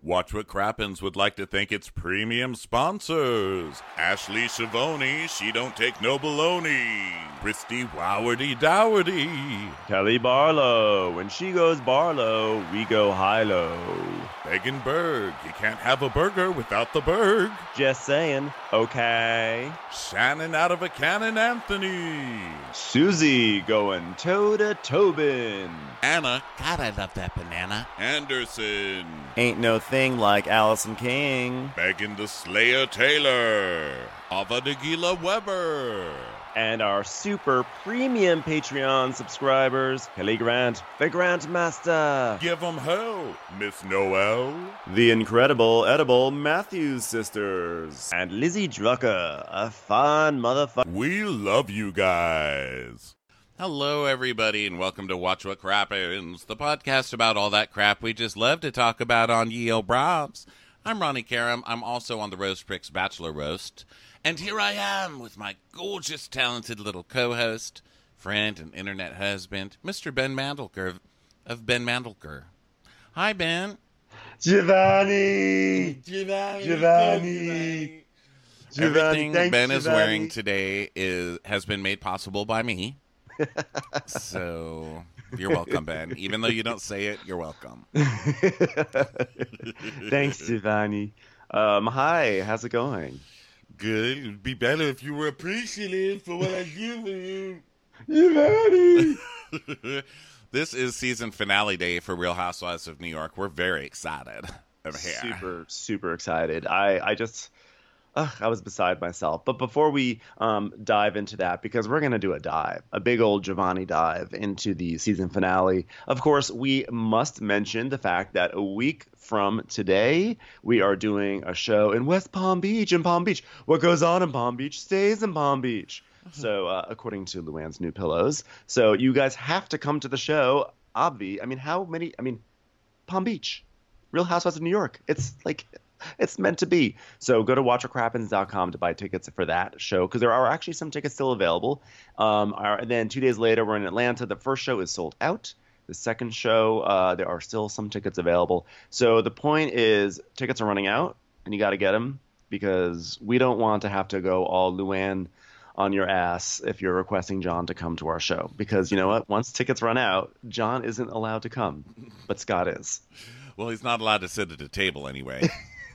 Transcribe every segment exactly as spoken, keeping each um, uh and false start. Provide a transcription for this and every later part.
Watch What Crappens would like to thank its premium sponsors. Ashley Shavoni, she don't take no baloney. Christy Wowardy Dowardy. Kelly Barlow, when she goes Barlow, we go high-low. Megan Berg, you can't have a burger without the Berg. Just saying, okay. Shannon out of a cannon Anthony. Susie going toe to Tobin. Anna, God, I love that banana. Anderson. Ain't no thing like Allison King. Megan the Slayer Taylor. Ava Nagila Weber. And our super premium Patreon subscribers, Kelly Grant, the Grantmaster. Give 'em hell, Miss Noel. The incredible edible Matthews sisters. And Lizzie Drucker, a fun motherfucker. We love you guys. Hello, everybody, and welcome to Watch What Crappens, the podcast about all that crap we just love to talk about on Ye Olde Brahms. I'm Ronnie Karam. I'm also on the Roast Pricks Bachelor Roast. And here I am with my gorgeous, talented little co-host, friend, and internet husband, Mister Ben Mandelker of Ben Mandelker. Hi, Ben. Giovanni! Giovanni! Giovanni! Everything Thanks, Ben is Giovanni. wearing today is has been made possible by me. So, you're welcome, Ben. Even though you don't say it, you're welcome. Thanks, Giovanni. Um, hi, how's it going? Good. It'd be better if you were appreciative for what I give you. Giovanni! This is season finale day for Real Housewives of New York. We're very excited over here. Super, super excited. I, I just, ugh, I was beside myself. But before we um, dive into that, because we're going to do a dive, a big old Giovanni dive into the season finale, of course, we must mention the fact that a week from today, we are doing a show in West Palm Beach. In Palm Beach, what goes on in Palm Beach stays in Palm Beach. Mm-hmm. So, uh, according to Luann's New Pillows, so you guys have to come to the show. Obvi, I mean, how many? I mean, Palm Beach, Real Housewives of New York. It's like, it's meant to be. So go to watch what crappens dot com to buy tickets for that show, because there are actually some tickets still available. Um, our, and then two days later, we're in Atlanta. The first show is sold out. The second show, uh, there are still some tickets available. So the point is, tickets are running out, and you got to get them, because we don't want to have to go all Luann on your ass if you're requesting John to come to our show. Because you know what? Once tickets run out, John isn't allowed to come, but Scott is. Well, he's not allowed to sit at a table anyway.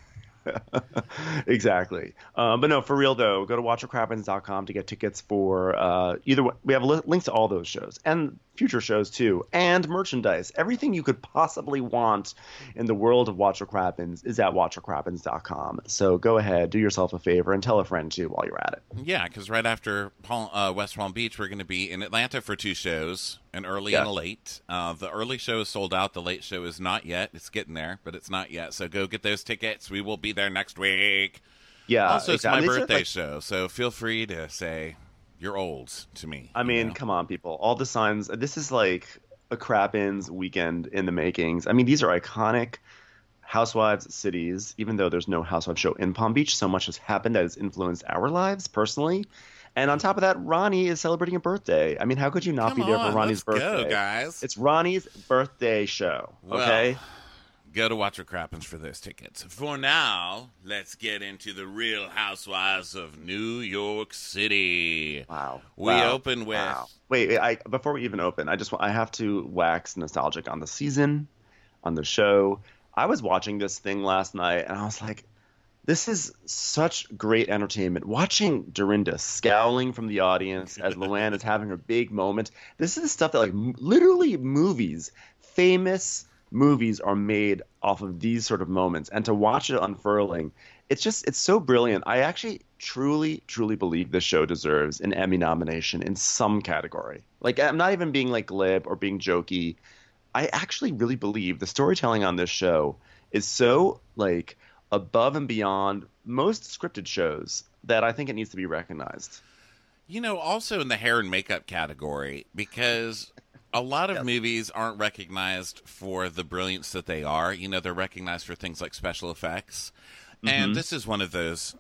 Exactly. Um, but no, for real though, go to watch what crappens dot com to get tickets for uh, either way. We have li- links to all those shows and future shows too, and merchandise. Everything you could possibly want in the world of Watch What Crappens is at watch what crappens dot com. So go ahead, do yourself a favor, and tell a friend too while you're at it. Yeah, because right after Palm, uh, West Palm Beach, we're going to be in Atlanta for two shows, an early Yeah. and a late. Uh, the early show is sold out. The late show is not yet. It's getting there, but it's not yet. So go get those tickets. We will be there next week. Yeah. Also, it's my exactly. These are, birthday like, show, so feel free to say you're old to me. I mean, know? come on, people. All the signs. This is like a Crappens weekend in the makings. I mean, these are iconic Housewives cities. Even though there's no Housewives show in Palm Beach, so much has happened that has influenced our lives personally. And on top of that, Ronnie is celebrating a birthday. I mean, how could you not Come be there on, for Ronnie's let's birthday? go, guys. It's Ronnie's birthday show. Well, Okay. Go to Watch What Crappens for those tickets. For now, let's get into the Real Housewives of New York City. Wow. We Wow. open with... Wow. Wait, wait I, before we even open, I just want, I have to wax nostalgic on the season, on the show. I was watching this thing last night, and I was like, this is such great entertainment. Watching Dorinda scowling from the audience as Luann is having her big moment. This is the stuff that, like, m- literally movies, famous movies are made off of these sort of moments. And to watch it unfurling, it's just, it's so brilliant. I actually truly, truly believe this show deserves an Emmy nomination in some category. Like, I'm not even being, like, glib or being jokey. I actually really believe the storytelling on this show is so, like, above and beyond most scripted shows that I think it needs to be recognized. You know, also in the hair and makeup category, because a lot of Yep. movies aren't recognized for the brilliance that they are. You know, they're recognized for things like special effects. Mm-hmm. And this is one of those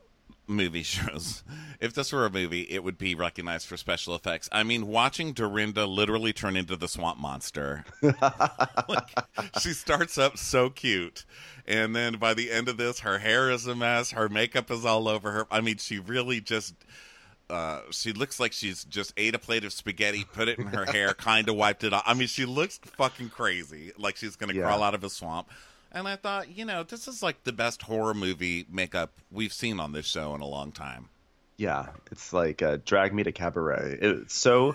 movie shows, if this were a movie, it would be recognized for special effects. I mean, watching Dorinda literally turn into the swamp monster. Like, she starts up so cute, and then by the end of this, her hair is a mess, her makeup is all over her. I mean, she really just... Uh, she looks like she's just ate a plate of spaghetti, put it in her hair, kind of wiped it off. I mean, she looks fucking crazy, like she's going to Yeah. crawl out of a swamp. And I thought, you know, this is like the best horror movie makeup we've seen on this show in a long time. Yeah, it's like uh, Drag Me to Cabaret. It's so,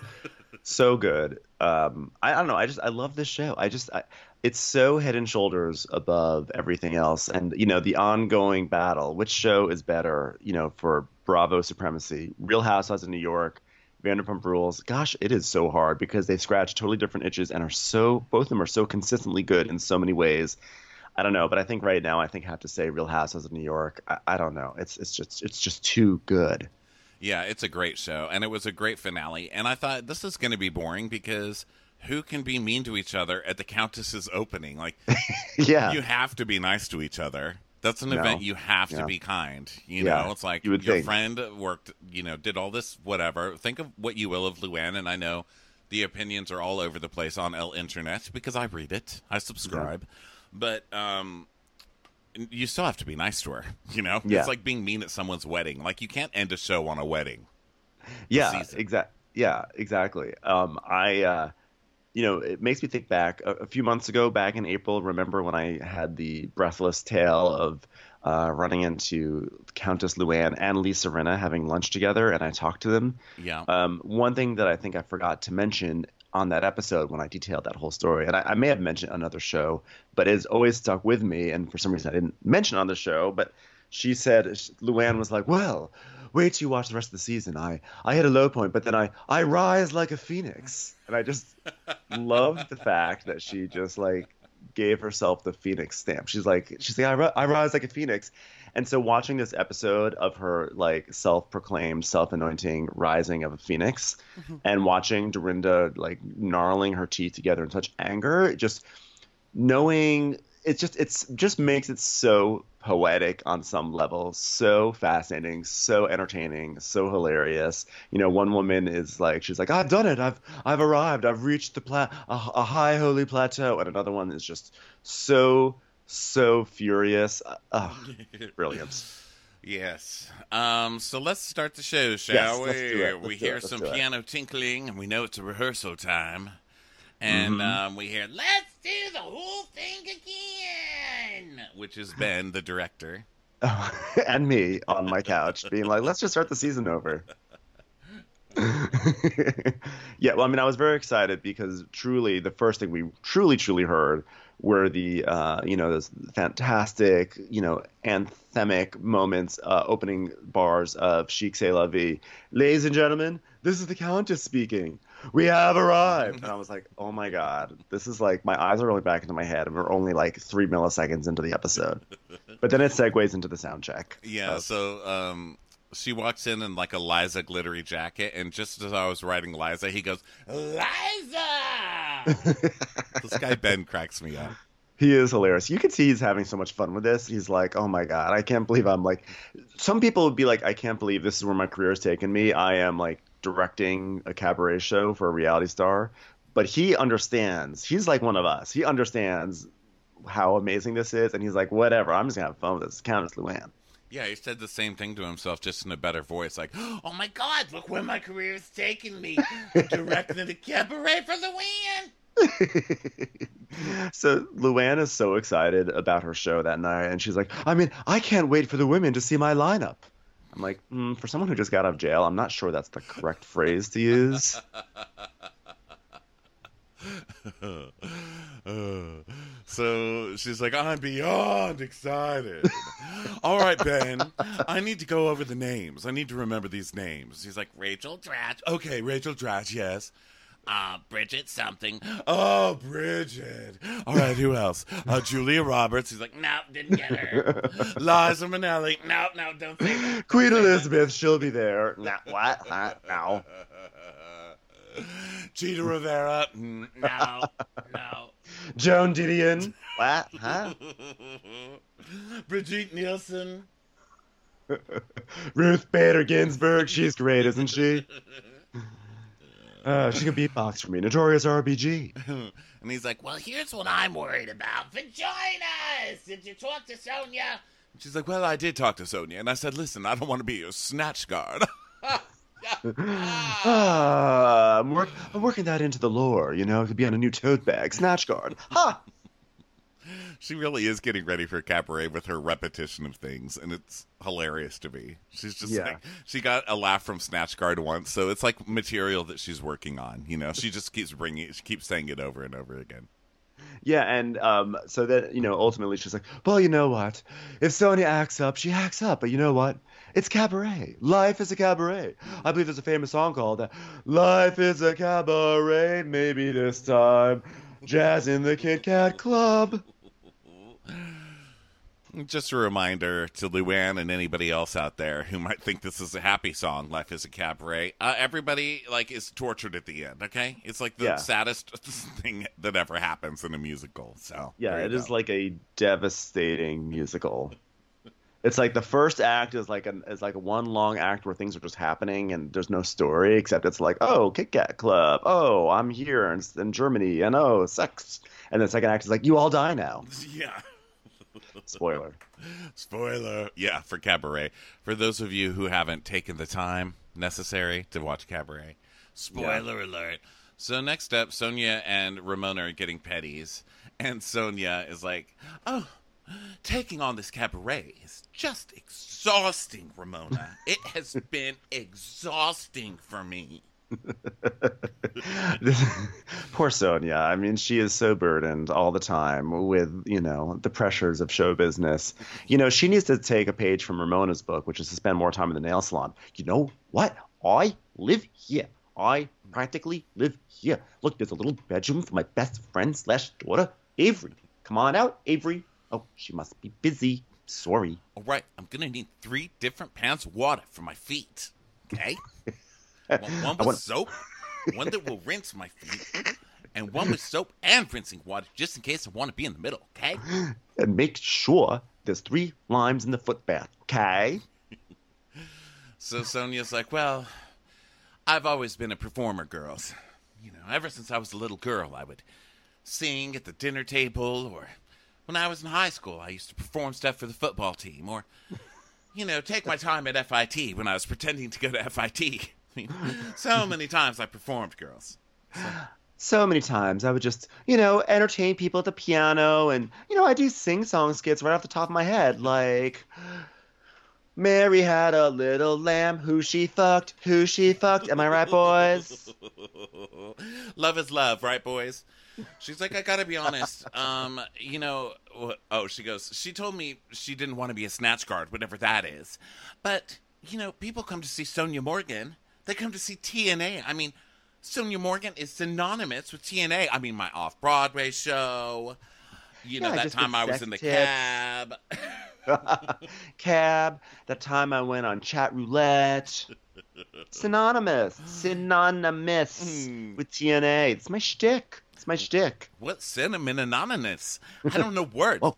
so good. Um, I, I don't know. I just I love this show. I just I, it's so head and shoulders above everything else. And you know, the ongoing battle. Which show is better? You know, for Bravo supremacy, Real Housewives of New York, Vanderpump Rules. Gosh, it is so hard because they scratch totally different itches and are so both of them are so consistently good in so many ways. I don't know, but I think right now I think I have to say Real Housewives of New York. I, I don't know. It's it's just it's just too good. Yeah, it's a great show, and it was a great finale. And I thought this is going to be boring because who can be mean to each other at the Countess's opening? Like, Yeah. you have to be nice to each other. That's an No. event you have Yeah. to be kind. You Yeah, know, it's like you would your think. friend worked, you know, did all this, whatever. Think of what you will of Luann, and I know the opinions are all over the place on El Internet because I read it, I subscribe. But um, you still have to be nice to her. You know, Yeah. it's like being mean at someone's wedding. Like, you can't end a show on a wedding. Yeah, season. exactly. Yeah, exactly. Um, I, uh, you know, it makes me think back a, a few months ago, back in April. Remember when I had the breathless tale of uh, running into Countess Luann and Lisa Rinna having lunch together, and I talked to them. Yeah. Um, one thing that I think I forgot to mention on that episode when I detailed that whole story, and I, I may have mentioned another show, but it's always stuck with me, and for some reason I didn't mention it on the show, but she said, Luann was like, well, wait till you watch the rest of the season. I, I hit a low point, but then I, I rise like a phoenix. And I just loved the fact that she just like gave herself the phoenix stamp. She's like, she's like, I, ri- I rise like a phoenix. And so watching this episode of her like self-proclaimed, self-anointing rising of a phoenix and watching Dorinda like gnarling her teeth together in such anger, just knowing it just it's just makes it so poetic on some level, so fascinating, so entertaining, so hilarious. You know, one woman is like, she's like, I've done it, I've I've arrived, I've reached the pla- a, a high holy plateau, and another one is just so so furious. Uh, brilliant. Yes. Um, so let's start the show, shall Yes, we? let's do it. Let's we do hear it. Let's some do it. piano tinkling, and we know it's a rehearsal time. And Mm-hmm. um, we hear, let's do the whole thing again, which is Ben, the director. And me on my couch being like, let's just start the season over. Yeah, well, I mean, I was very excited because truly the first thing we truly, truly heard were the, uh, you know, those fantastic, you know, anthemic moments, uh, opening bars of Chic C'est La Vie. Ladies and gentlemen, this is the Countess speaking. We have arrived. And I was like, oh my God, this is like, my eyes are rolling back into my head, and we're only like three milliseconds into the episode. But then it segues into the sound check. Yeah, Uh, so um, she walks in in like a Liza glittery jacket, and just as I was writing Liza, he goes, Liza! This guy Ben cracks me up. He is hilarious. You can see he's having so much fun with this. He's like, oh my God, I can't believe I'm like, some people would be like, I can't believe this is where my career has taken me. I am like directing a cabaret show for a reality star. But he understands. He's like one of us. He understands how amazing this is. And he's like, whatever, I'm just going to have fun with this. Countess Luann. Yeah, he said the same thing to himself, just in a better voice. Like, oh my God, look where my career has taken me. Directing a cabaret for Luann. So Luann is so excited about her show that night, and she's like, I mean, I can't wait for the women to see my lineup. I'm like, mm, for someone who just got out of jail, I'm not sure that's the correct phrase to use. So she's like, I'm beyond excited. All right, Ben, I need to go over the names. I need to remember these names. He's like, Rachel Dratch. Okay, Rachel Dratch, yes. Uh, Bridget something. Oh, Bridget. All right, who else? Uh, Julia Roberts. He's like, no, didn't get her. Liza Minnelli. No, no, don't say that. Queen Elizabeth, she'll be there. Nah, what? Huh? No. Cheetah Rivera. Mm, no, no. Joan Didion. What? Huh? Brigitte Nielsen. Ruth Bader Ginsburg, she's great, isn't she? Uh, she can beatbox for me. Notorious R B G. And he's like, well, here's what I'm worried about. Vaginas! Did you talk to Sonia? And she's like, well, I did talk to Sonia. And I said, listen, I don't want to be your snatch guard. Ah, I'm, work- I'm working that into the lore, you know? It could be on a new tote bag. Snatch guard. Ha! She really is getting ready for cabaret with her repetition of things, and it's hilarious to me. She's just Yeah. like, she got a laugh from Snatch Guard once, so it's like material that she's working on, you know? She just keeps bringing it, she keeps saying it over and over again. Yeah, and um, so that, you know, ultimately she's like, well, you know what? If Sonia acts up, she acts up. But you know what? It's cabaret. Life is a cabaret. I believe there's a famous song called uh, Life is a Cabaret. Maybe this time, jazz in the Kit Kat Club. Just a reminder to Luann and anybody else out there who might think this is a happy song, Life is a Cabaret. Uh, everybody, like, is tortured at the end, okay? It's like the Yeah. saddest thing that ever happens in a musical, so. Yeah, there it you is go. like a devastating musical. It's like the first act is like an is like a one long act where things are just happening and there's no story except it's like, oh, Kit Kat Club, oh, I'm here in, in Germany, and oh, sex. And the second act is like, you all die now. Yeah. Spoiler. Spoiler. Yeah, for Cabaret. For those of you who haven't taken the time necessary to watch Cabaret, spoiler alert. So next up, Sonia and Ramona are getting petties, and Sonia is like, oh, taking on this cabaret is just exhausting, Ramona. It has been exhausting for me. Poor Sonia. I mean, she is so burdened all the time with, you know, the pressures of show business. You know, she needs to take a page from Ramona's book, which is to spend more time in the nail salon. You know what? I live here. I practically live here. Look, there's a little bedroom for my best friend slash daughter, Avery. Come on out, Avery. Oh, she must be busy. Sorry. All right, I'm going to need three different pans of water for my feet, okay? One, one with want- soap, one that will rinse my feet, and one with soap and rinsing water, just in case I want to be in the middle, okay? And make sure there's three limes in the foot bath, okay? So Sonia's like, well, I've always been a performer, girls. You know, ever since I was a little girl, I would sing at the dinner table, or when I was in high school, I used to perform stuff for the football team, or, you know, take my time at F I T when I was pretending to go to F I T. I mean, so many times I performed, girls. So many times I would just, you know, entertain people at the piano, and, you know, I do sing-song skits right off the top of my head, like, Mary had a little lamb, who she fucked, who she fucked. Am I right, boys? Love is love, right, boys? She's like, I gotta be honest. Um, you know, wh- oh, she goes, she told me she didn't want to be a snatch guard, whatever that is. But, you know, people come to see Sonia Morgan. They come to see T N A. I mean, Sonia Morgan is synonymous with T N A. I mean, my off-Broadway show. You know, Yeah, that just time with I was sex in the tips. cab. Cab, that time I went on chat roulette. Synonymous. Synonymous Hmm. with T N A. It's my shtick. It's my shtick. What cinnamon anonymous? I don't know words. Oh.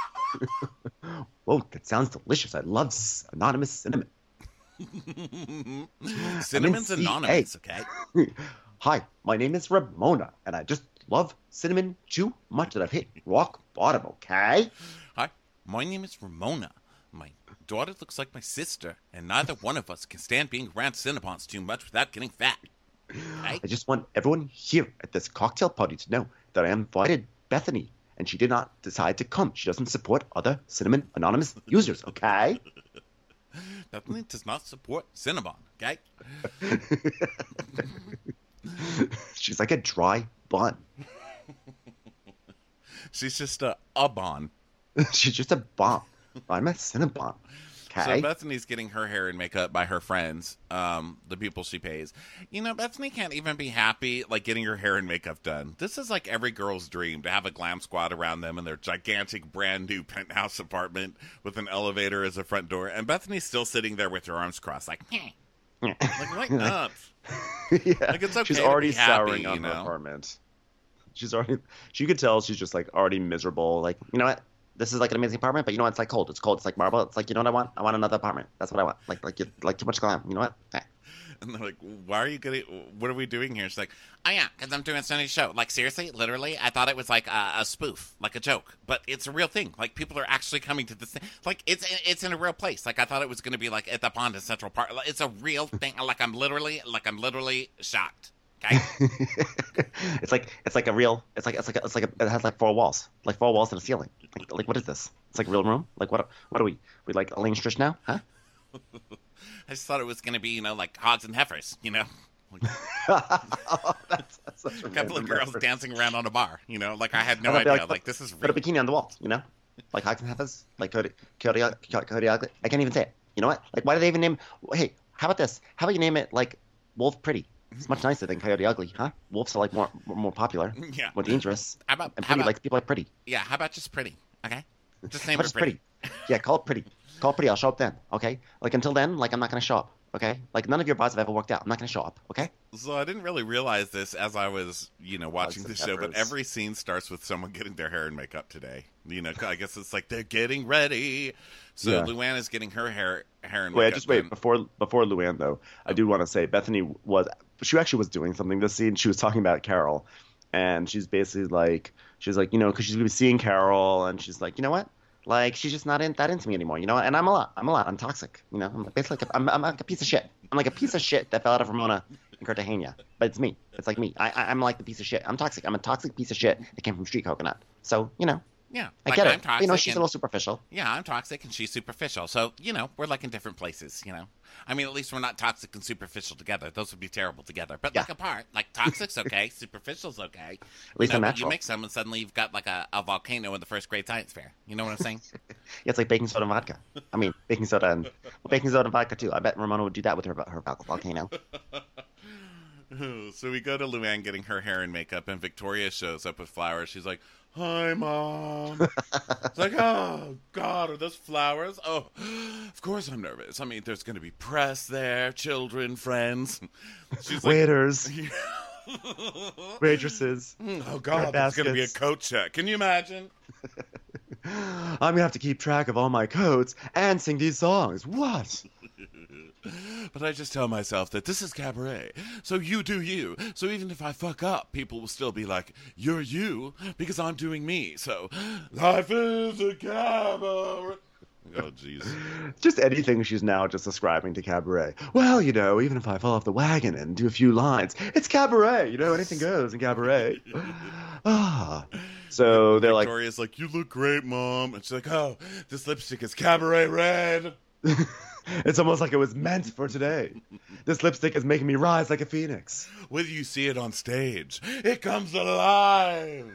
Whoa, that sounds delicious. I love s- anonymous cinnamon. Cinnamon's C A. anonymous, okay? Hi, my name is Ramona, and I just love cinnamon too much that I've hit rock bottom, okay? Hi, my name is Ramona. My daughter looks like my sister, and neither one of us can stand being around Cinnabons too much without getting fat. Okay? I just want everyone here at this cocktail party to know that I invited Bethany, and she did not decide to come. She doesn't support other cinnamon anonymous users, okay? Bethany does not support Cinnabon, okay? She's like a dry bun. She's just a, a bon. She's just a bomb. I'm a cinnabon, So okay? Bethany's getting her hair and makeup by her friends, um, the people she pays. You know, Bethany can't even be happy, like, getting her hair and makeup done. This is like every girl's dream, to have a glam squad around them in their gigantic, brand-new penthouse apartment with an elevator as a front door. And Bethany's still sitting there with her arms crossed, like, "Heh." Like, lighten up. Yeah. Like, it's okay She's to already be happy, souring on you her know? apartment. She's already. She could tell she's just like already miserable. Like, you know what? this is like an amazing apartment, but you know what? It's like cold. It's cold. It's like marble. It's like, you know what I want? I want another apartment. That's what I want. Like, like, you, like too much glam. You know what? Eh. And they're like, why are you getting, what are we doing here? She's like, oh yeah, because I'm doing a Sunday show. Like, seriously, literally, I thought it was like a, a spoof, like a joke. But it's a real thing. Like, people are actually coming to this thing. Like, it's it's in a real place. Like, I thought it was going to be like at the pond in Central Park. Like, it's a real thing. Like, I'm literally, like, I'm literally shocked. Okay? It's like, it's like a real, it's like, it's like, a, it's like, a, it has like four walls, like four walls and a ceiling. Like, like what is this? It's like a real room? Like, what, what are we? We like Elaine Stritch now? Huh? I just thought it was going to be, you know, like Hogs and Heifers, you know? Like, Oh, that's, that's such a, a couple of random girls reference. dancing around on a bar, you know? Like, I had no And I'll be idea. like, Like, this is Put a real. bikini on the wall, you know? Like Hogs and Heifers, like Cody, Cody, Cody, Cody Ugly. I can't even say it. You know what? Like, why do they even name? Hey, how about this? How about you name it like Wolf Pretty? It's much nicer than Coyote Ugly, huh? Wolves are like more more popular, Yeah. more dangerous, How about, and how pretty about, like people like pretty. yeah, how about just pretty, okay? Just name How about it just pretty. pretty? Yeah, call it pretty. Call it pretty. I'll show up then. Okay. Like until then, like I'm not gonna show up. Okay. Like none of your bars have ever worked out. I'm not gonna show up. Okay. So I didn't really realize this as I was, you know, watching the Hogs show, and but Heifers. every scene starts with someone getting their hair and makeup today. You know, I guess it's like they're getting ready. So Yeah. Luann is getting her hair, hair and Wait, makeup. just wait done. before before Luann though. I do want to say Bethany was she actually was doing something this scene. She was talking about Carol, and she's basically like she's like you know because she's gonna be seeing Carol, and she's like you know what. Like she's just not in, that into me anymore, you know. And I'm a lot. I'm a lot. I'm toxic, you know. I'm basically like a, I'm, I'm like a piece of shit. I'm like a piece of shit that fell out of Ramona and Cartagena. But it's me. It's like me. I, I I'm like the piece of shit. I'm toxic. I'm a toxic piece of shit that came from Street Coconut. So you know, Yeah, I like get I'm it. toxic. You know, she's and, a little superficial. yeah, I'm toxic and she's superficial. So you know, we're like in different places. You know, I mean, at least we're not toxic and superficial together. Those would be terrible together. But Yeah. like apart, like toxic's okay, superficial's okay. At least you I'm know, but natural. you mix them and suddenly you've got like a, a volcano in the first grade science fair. You know what I'm saying? Yeah, it's like baking soda and vodka. I mean, baking soda and well, baking soda and vodka too. I bet Ramona would do that with her her volcano. So we go to Luann getting her hair and makeup, and Victoria shows up with flowers. She's like, "Hi, Mom." It's like, "Oh, God, are those flowers?" Oh, of course I'm nervous. I mean, there's going to be press there, children, friends. She's like, Waiters, waitresses. "Oh, God, there's going to be a baskets. coat check. Can you imagine?" I'm gonna have to keep track of all my coats and sing these songs. What? But I just tell myself that this is cabaret, so you do you. So even if I fuck up, people will still be like, "You're you," because I'm doing me. So life is a cabaret. Oh, jeez. Just anything she's now just ascribing to cabaret. Well, you know, even if I fall off the wagon and do a few lines, it's cabaret. You know, anything goes in cabaret. Ah. So they're like, Victoria's like, "You look great, Mom." And she's like, "Oh, this lipstick is cabaret red." it's almost like it was meant for today. This lipstick is making me rise like a phoenix. Whether you see it on stage, it comes alive.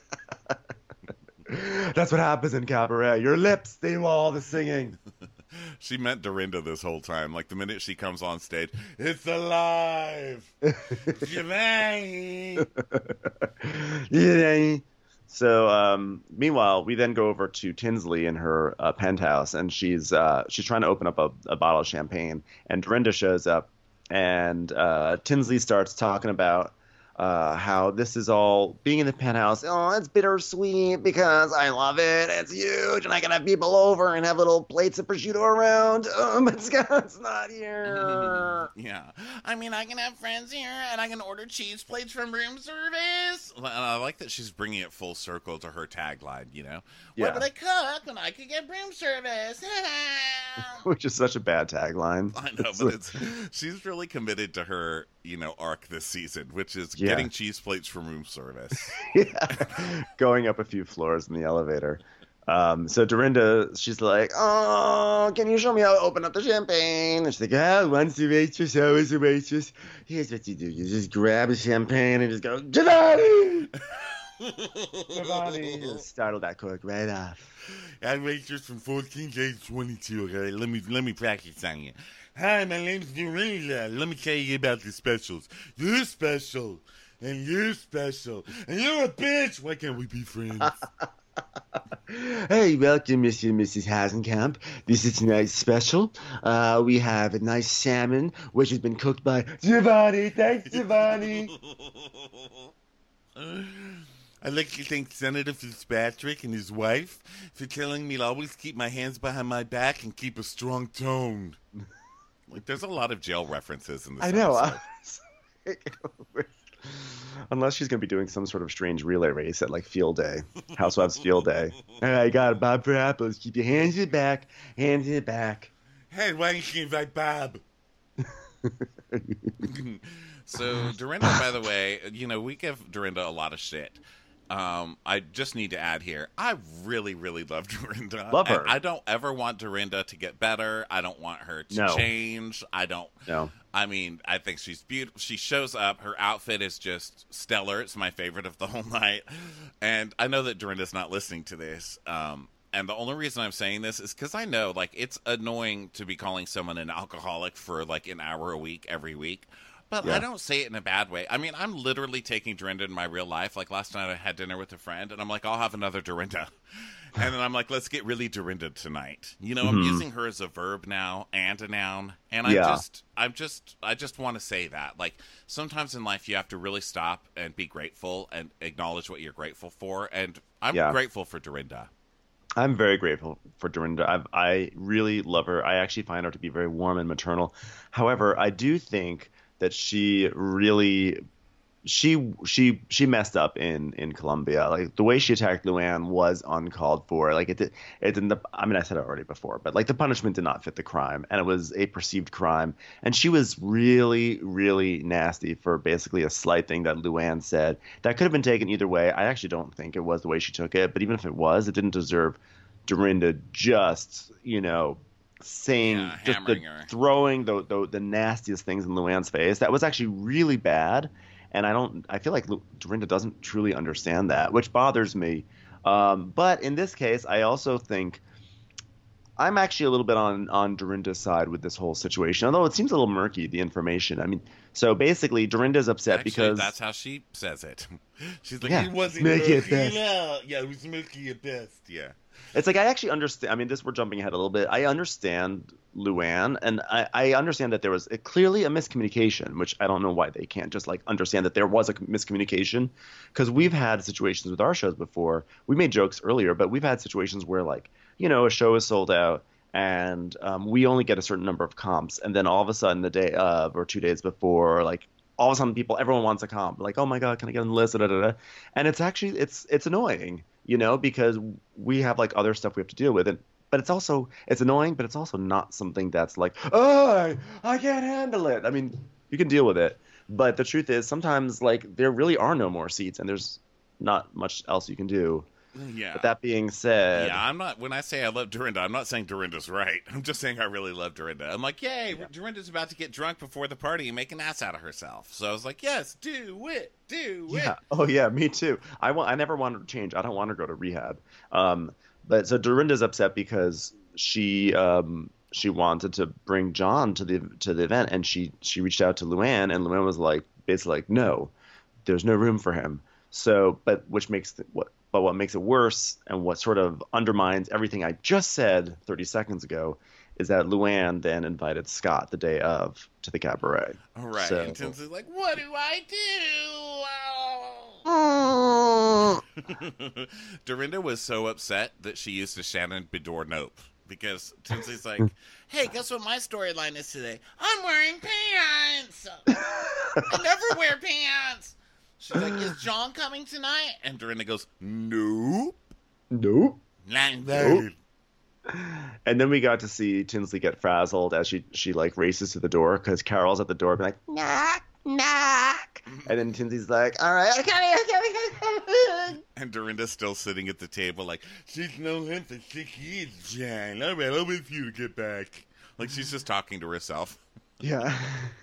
That's what happens in cabaret. Your lips, they do all the singing. She meant Dorinda this whole time. Like, the minute she comes on stage, it's alive. Giovanni. Yeah. So, um, meanwhile, we then go over to Tinsley in her uh, penthouse, and she's uh, she's trying to open up a, a bottle of champagne, and Dorinda shows up, and uh, Tinsley starts talking about uh, how this is all being in the penthouse. Oh, it's bittersweet because I love it. It's huge, and I can have people over and have little plates of prosciutto around. Um, but Scott's not here. Yeah. I mean, I can have friends here, and I can order cheese plates from room service. And I like that she's bringing it full circle to her tagline, you know? Yeah. What would I cook when I could get room service? Which is such a bad tagline. I know, but it's she's really committed to her, you know, arc this season, which is Yeah. getting cheese plates from room service. Yeah. Going up a few floors in the elevator. Um, so Dorinda, she's like, "Oh, can you show me how to open up the champagne?" And she's like, "Ah, once a waitress, always a waitress. Here's what you do: you just grab a champagne and just go, Giovanni, Giovanni." You startle that cork right off. I'm waitress from fourteen to twenty-two. Okay, let me let me practice on you. Hi, my name's Dorinda. Let me tell you about the specials. You're special, and you're special, and you're a bitch. Why can't we be friends? Hey, welcome, Mister and Missus Hasenkamp. This is tonight's special. Uh, we have a nice salmon, which has been cooked by Giovanni. Thanks, Giovanni. I'd like to thank Senator Fitzpatrick and his wife for telling me to always keep my hands behind my back and keep a strong tone. Like, there's a lot of jail references in this I know. episode. Unless she's going to be doing some sort of strange relay race at, like, field day. Housewives field day. All right, I got it. Bob for apples. Keep your hands in the back. Hands in the back. Hey, why don't you invite Bob? So, Dorinda, by the way, you know, we give Dorinda a lot of shit. Um, I just need to add here, I really, really love Dorinda. Love her. And I don't ever want Dorinda to get better. I don't want her to No. change. I don't. No. I mean, I think she's beautiful. She shows up. Her outfit is just stellar. It's my favorite of the whole night. And I know that Dorinda's not listening to this. Um, and the only reason I'm saying this is because I know, like, it's annoying to be calling someone an alcoholic for, like, an hour a week every week. But Yeah. I don't say it in a bad way. I mean, I'm literally taking Dorinda in my real life. Like, last night I had dinner with a friend, and I'm like, I'll have another Dorinda. And then I'm like, let's get really Dorinda tonight. You know, I'm Mhm. using her as a verb now and a noun. And I Yeah. just, I'm just, I just want to say that. Like, sometimes in life you have to really stop and be grateful and acknowledge what you're grateful for. And I'm Yeah. grateful for Dorinda. I'm very grateful for Dorinda. I've, I really love her. I actually find her to be very warm and maternal. However, I do think that she really she she she messed up in in Colombia. Like, the way she attacked Luann was uncalled for. Like, it did, it didn't. I mean, I said it already before, but, like, the punishment did not fit the crime, and it was a perceived crime. And she was really, really nasty for basically a slight thing that Luann said that could have been taken either way. I actually don't think it was the way she took it, but even if it was, it didn't deserve Dorinda just, you know, saying, Yeah, just the, hammering her. throwing the, the the nastiest things in Luann's face. That was actually really bad, and I don't. I feel like Lu- Dorinda doesn't truly understand that, which bothers me. Um, but in this case, I also think I'm actually a little bit on on Dorinda's side with this whole situation, although it seems a little murky, the information. I mean, so basically, Dorinda's upset Actually, because that's how she says it. She's like, Yeah, he wasn't murky at murky. best. Yeah, yeah, it was murky at best. Yeah. It's like, I actually understand. I mean, this, we're jumping ahead a little bit. I understand Luann, and I, I understand that there was a, clearly a miscommunication, which I don't know why they can't just, like, understand that there was a miscommunication, because we've had situations with our shows before. We made jokes earlier, but we've had situations where, like, you know, a show is sold out and um, we only get a certain number of comps, and then all of a sudden the day of or two days before, like, all of a sudden people, everyone wants a comp. Like, oh my God, can I get on the list? Da, da, da, da. And it's actually, it's it's annoying, you know, because we have, like, other stuff we have to deal with. And, but it's also, it's annoying, but it's also not something that's like, oh, I can't handle it. I mean, you can deal with it. But the truth is, sometimes, like, there really are no more seats and there's not much else you can do. Yeah. But that being said, Yeah, I'm not, when I say I love Dorinda, I'm not saying Dorinda's right. I'm just saying I really love Dorinda. I'm like, yay, Yeah. Dorinda's about to get drunk before the party and make an ass out of herself. So I was like, yes, do it, do yeah. it. Oh yeah, me too. I want. I never want her to change. I don't want her to go to rehab. Um, but so Dorinda's upset because she um she wanted to bring John to the to the event, and she she reached out to Luann, and Luann was like, basically like, no, there's no room for him. So, but which makes the, what but what makes it worse, and what sort of undermines everything I just said thirty seconds ago, is that Luann then invited Scott the day of to the cabaret. All right. So- And Tinsley's like, what do I do? Dorinda was so upset that she used a Shannon Bedore nope. Because Tinsley's like, hey, guess what my storyline is today? I'm wearing pants. I never wear pants. She's like, is John coming tonight? And Dorinda goes, nope. Nope. Like Nope. And then we got to see Tinsley get frazzled as she she like races to the door because Carol's at the door, being like, knock, knock. And then Tinsley's like, all right, okay, okay, okay. And Dorinda's still sitting at the table like, she's known him for six years, John. All right, I'll wait for you to get back. Like, she's just talking to herself. Yeah.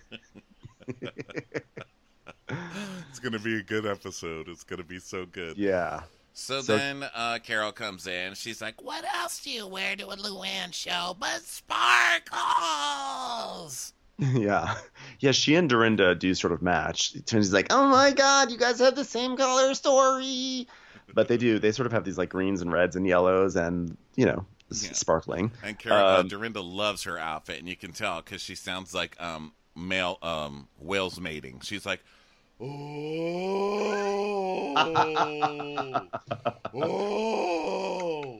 It's going to be a good episode. It's going to be so good. Yeah. So, So- then uh, Carol comes in. She's like, what else do you wear to a Luann show but sparkles? Yeah. Yeah, she and Dorinda do sort of match. Tinsley's like, oh my God, you guys have the same color story. But they do. They sort of have these like greens and reds and yellows and, you know, s- Yeah. sparkling. And Carol, uh, Um, Dorinda loves her outfit, and you can tell because she sounds like um, male um, whales mating. She's like, Oh. Oh.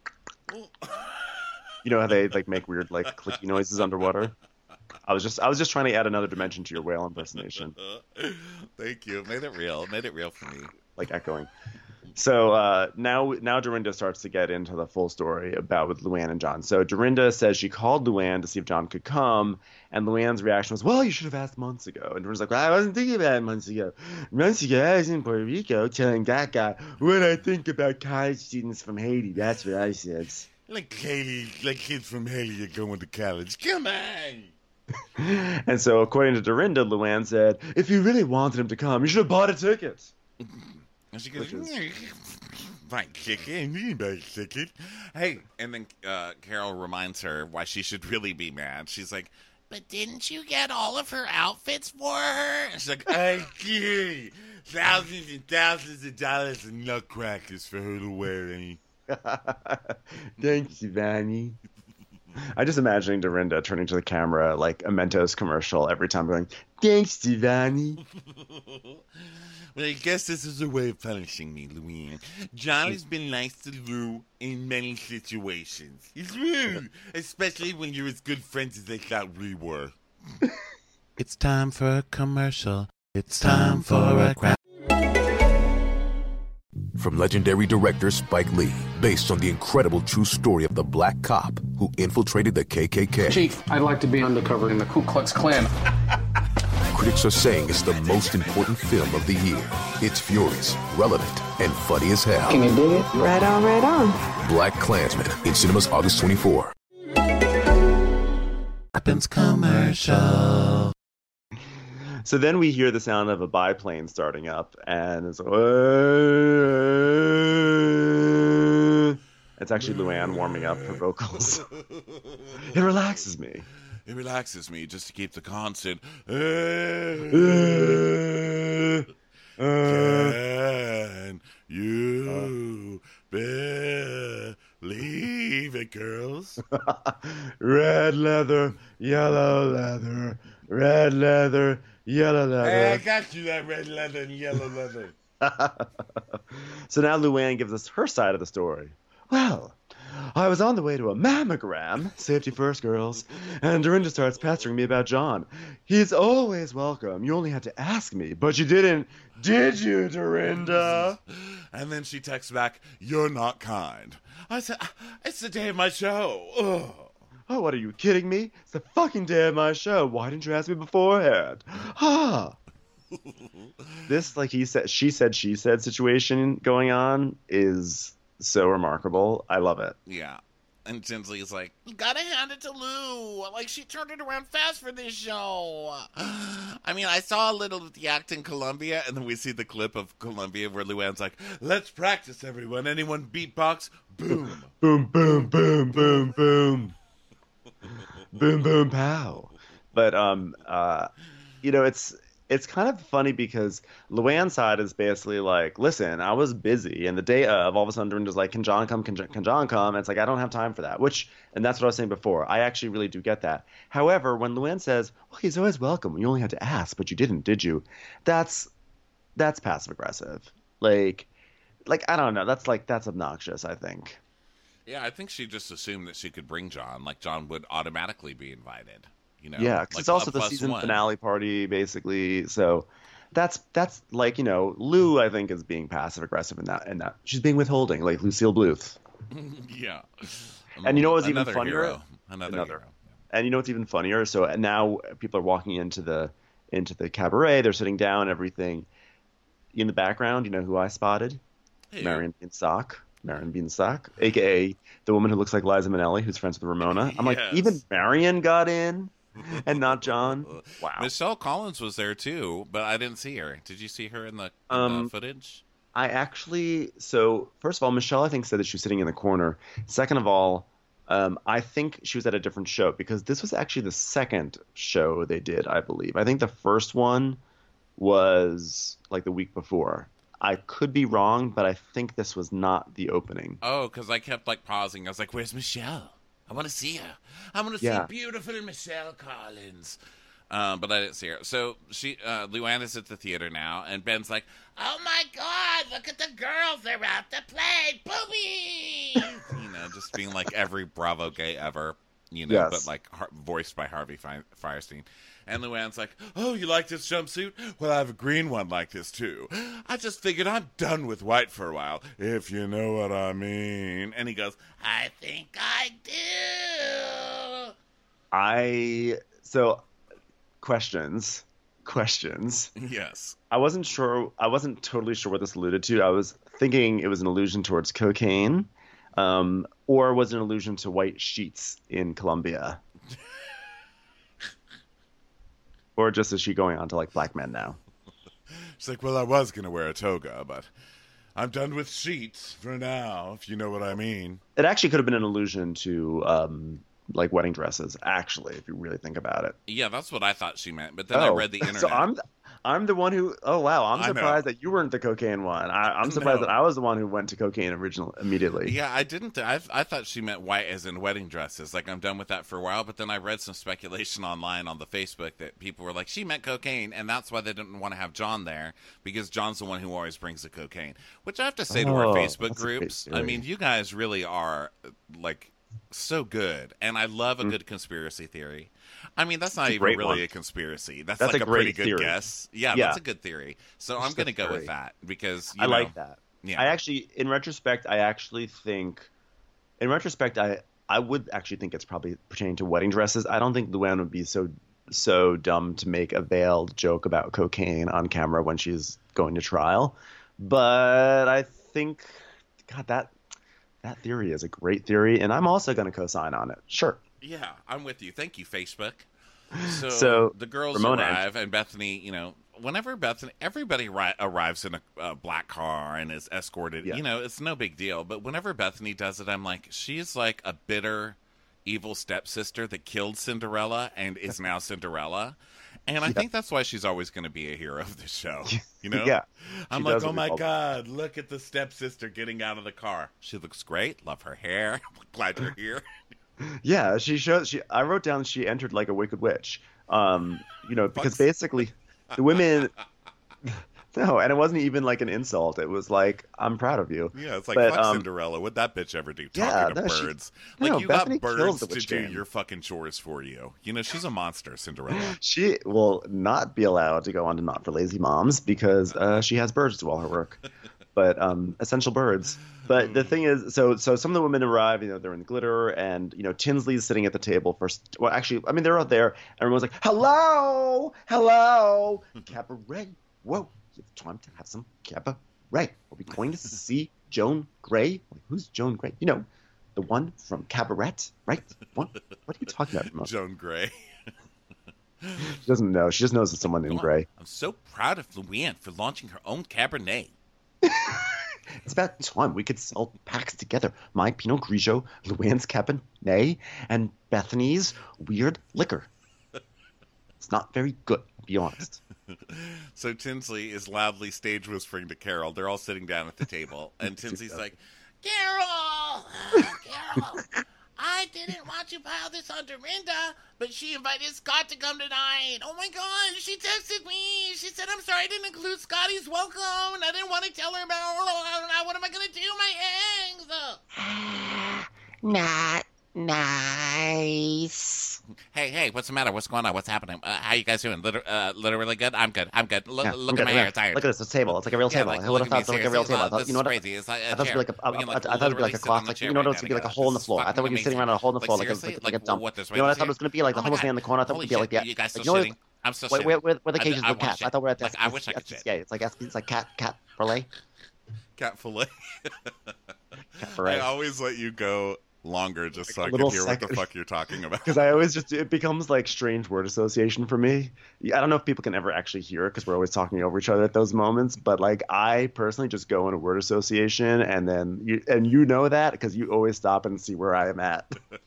You know how they like make weird like clicky noises underwater? I was just I was just trying to add another dimension to your whale impersonation. Thank you. Made it real. Made it real for me. Like echoing. So uh, now now Dorinda starts to get into the full story about with Luann and John. So Dorinda says she called Luann to see if John could come, and Luann's reaction was, well, you should have asked months ago. And Dorinda's like, well, I wasn't thinking about it months ago. Months ago, I was in Puerto Rico telling that guy what I think about college students from Haiti. That's what I said. Like Haiti, like kids from Haiti are going to college. Come on! And so, according to Dorinda, Luann said, if you really wanted him to come, you should have bought a ticket. And she goes, Which is- buy ticket, you buy a ticket. Hey, and then uh, Carol reminds her why she should really be mad. She's like, but didn't you get all of her outfits for her? And she's like, I did. Thousands and thousands of dollars in nutcrackers for her to wear any. Thanks, Ivani. I just imagining Dorinda turning to the camera like a Mentos commercial every time going, thanks, Ivani. Well, I guess this is a way of punishing me, Luann. John has been nice to Lou in many situations. He's rude, especially when you're as good friends as they thought we were. It's time for a commercial. It's time for a crap. From legendary director Spike Lee, based on the incredible true story of the black cop who infiltrated the K K K. Chief, I'd like to be undercover in the Ku Klux Klan. Critics are saying it's the most important film of the year. It's furious, relevant, and funny as hell. Can you dig it? Right on, right on. Black Klansman in cinemas August twenty-fourth. Happens commercial. So then we hear the sound of a biplane starting up, and it's like, it's actually Luann warming up her vocals. It relaxes me. It relaxes me just to keep the constant. Can you believe it, girls? Red leather, yellow leather, red leather, yellow leather. Hey, I got you that red leather and yellow leather. So now Luann gives us her side of the story. Well, I was on the way to a mammogram, safety first, girls, and Dorinda starts pestering me about John. He's always welcome. You only had to ask me, but you didn't, did you, Dorinda? And then she texts back, you're not kind. I said, it's the day of my show. Ugh. Oh, what are you kidding me? It's the fucking day of my show. Why didn't you ask me beforehand? Ah. This, like he said, she said, she said situation going on is so remarkable. I love it. Yeah. And Tinsley is like, you gotta hand it to Lou. Like, she turned it around fast for this show. I mean, I saw a little of the act in Columbia, and then we see the clip of Columbia where Luann's like, let's practice, everyone. Anyone beatbox? Boom. Boom, boom, boom, boom, boom. Boom, boom, pow. But, um, uh, you know, it's... It's kind of funny because Luann's side is basically like, listen, I was busy, and the day of, all of a sudden, Dorinda's like, can John come? Can, can John come? And it's like, I don't have time for that. Which, and that's what I was saying before. I actually really do get that. However, when Luann says, well, he's always welcome. You only had to ask, but you didn't, did you? That's that's passive aggressive. Like, like I don't know. That's like that's obnoxious, I think. Yeah, I think she just assumed that she could bring John. Like, John would automatically be invited. You know, yeah, because like it's also a the plus season one. finale party, basically. So that's that's like, you know, Lou, I think, is being passive aggressive in that. In that she's being withholding, like Lucille Bluth. Yeah. And you know what's even Another funnier? hero. Another, Another. hero. And you know what's even funnier? So now people are walking into the into the cabaret. They're sitting down, and everything. In the background, you know who I spotted? Hey. Marion Beanstock. Marion Beanstock, a k a the woman who looks like Liza Minnelli, who's friends with Ramona. I'm like, Yes. even Marion got in? And not John. Wow. Michelle Collins was there too, but I didn't see her. Did you see her in the, in Um, the footage? I actually, so first of all, Michelle, I think, said that she was sitting in the corner. Second of all, um, I think she was at a different show because this was actually the second show they did, I believe. I think the first one was like the week before. I could be wrong, but I think this was not the opening. Oh, because I kept like pausing. I was like, "Where's Michelle? I want to see her. I want to Yeah. see beautiful Michelle Collins." Um, but I didn't see her. So she, uh, Luann is at the theater now, and Ben's like, "Oh my God, look at the girls! They're out to play boobies!" You know, just being like every Bravo gay ever. You know, Yes. but like har- voiced by Harvey Fe- Firestein. And Luann's like, "Oh, you like this jumpsuit? Well, I have a green one like this too. I just figured I'm done with white for a while, if you know what I mean." And he goes, "I think I do." I so questions, questions. Yes. I wasn't sure. I wasn't totally sure what this alluded to. I was thinking it was an allusion towards cocaine, um, or was it an allusion to white sheets in Colombia, or just is she going on to like black men now? She's like, "Well, I was going to wear a toga, but I'm done with sheets for now, if you know what I mean." It actually could have been an allusion to um, like wedding dresses. Actually, if you really think about it. Yeah, that's what I thought she meant. But then I read the internet. So I'm, I'm the one who. Oh wow, I'm I know. surprised that you weren't the cocaine one. I, I'm surprised No. that I was the one who went to cocaine original immediately. Yeah, I didn't. Th- I, I thought she meant white as in wedding dresses. Like, I'm done with that for a while. But then I read some speculation online on the Facebook that people were like, she meant cocaine, and that's why they didn't want to have John there, because John's the one who always brings the cocaine. Which I have to say to our Oh, Facebook that's a great groups, I theory. mean, you guys really are, like, so good. And I love a good conspiracy theory. I mean, that's not It's a even great really one. a conspiracy. That's, That's like a a, pretty great good theory. guess. Yeah, Yeah. that's a good theory. So I'm That's going to a go with theory. that, because, you I know, like that. Yeah. I actually, in retrospect, I actually think, in retrospect, I I would actually think it's probably pertaining to wedding dresses. I don't think Luann would be so so dumb to make a veiled joke about cocaine on camera when she's going to trial. But I think, God, that that theory is a great theory, and I'm also going to co-sign on it. Sure. Yeah, I'm with you. Thank you, Facebook. So, So, the girls Ramona- arrive, and Bethany, you know, whenever Bethany, everybody ri- arrives in a uh, black car and is escorted, Yeah. you know, it's no big deal. But whenever Bethany does it, I'm like, she's like a bitter, evil stepsister that killed Cinderella and is now Cinderella. And I think that's why she's always going to be a hero of the show. You know? Yeah. I'm She like, does oh what we my call- God, look at the stepsister getting out of the car. She looks great. Love her hair. Glad you're here. Yeah, she shows. She I wrote down she entered like a wicked witch. Um, you know, because Fucks. basically the women. No, and it wasn't even like an insult. It was like, I'm proud of you. Yeah, it's like, But, fuck um, Cinderella. What'd that bitch ever do? yeah, Talking to no, she- birds. no, like, you Bethany got kills birds the to witch do game. your fucking chores for you. You know, she's a monster, Cinderella. She will not be allowed to go on to Not for Lazy Moms because uh, she has birds to do all her work. But um, essential birds. But the thing is, so so some of the women arrive. You know, they're in glitter, and you know, Tinsley's sitting at the table first. Well, actually, I mean, they're out there. Everyone's like, "Hello, hello, cabaret. Whoa, it's time to have some cabaret. Are we going to see Joan Grey? Like, who's Joan Grey? You know, the one from Cabaret, right? What? What are you talking about? Joan Grey. She doesn't know. She just knows it's someone named Grey. I'm so proud of Luann for launching her own Cabernet. It's about time we could sell packs together. My Pinot Grigio, Luann's Cabernet, and Bethany's weird liquor. It's not very good, I'll be honest. So Tinsley is loudly stage whispering to Carol. They're all sitting down at the table, and Tinsley's like, "Carol, Carol, I didn't want to pile this on Dorinda, but she invited Scott to come tonight. Oh my God, she texted me. She said, I'm sorry I didn't include Scotty's welcome, and I didn't want to tell her about, oh, what am I going to do, my eggs?" Not nice. Hey, hey, what's the matter? What's going on? What's happening? Uh, how you guys doing? Liter- uh, literally good? I'm good. I'm good. Look, Yeah, look okay, at my yeah. hair. It's iron. Look at this. It's a table. It's like a real Yeah, table. like, I would look have at thought me, it was like a real seriously, table. I this thought, is you know what? crazy. It's like a I thought it chair. would be like a, We can, I, like, I thought it would be like literally a sit on cloth. the Like, chair you know what? right It now would be like a because hole in the this floor. is I thought we could fucking be sitting around amazing. a hole in the Like, floor, like a, seriously? like, like a Like, dump. what, there's You know what I right thought it was here? going to be? Like the Oh my hole was God. in the corner. I thought it Holy would be like shit, the, you guys still like, you know, shitting? I'm still where, shitting. where, where, where the I- cages I with wanna cats. I shit. thought we were at Like, the I wish I could S P C A. shit. It's like it's like cat cat fillet. Cat fillet. Cat fillet. I always let you go longer just so I a can little hear what the second. fuck you're talking about. Because I always just, it becomes like strange word association for me. I don't know if people can ever actually hear it because we're always talking over each other at those moments. But like, I personally just go in a word association, and then you, and you know that because you always stop and see where I am at.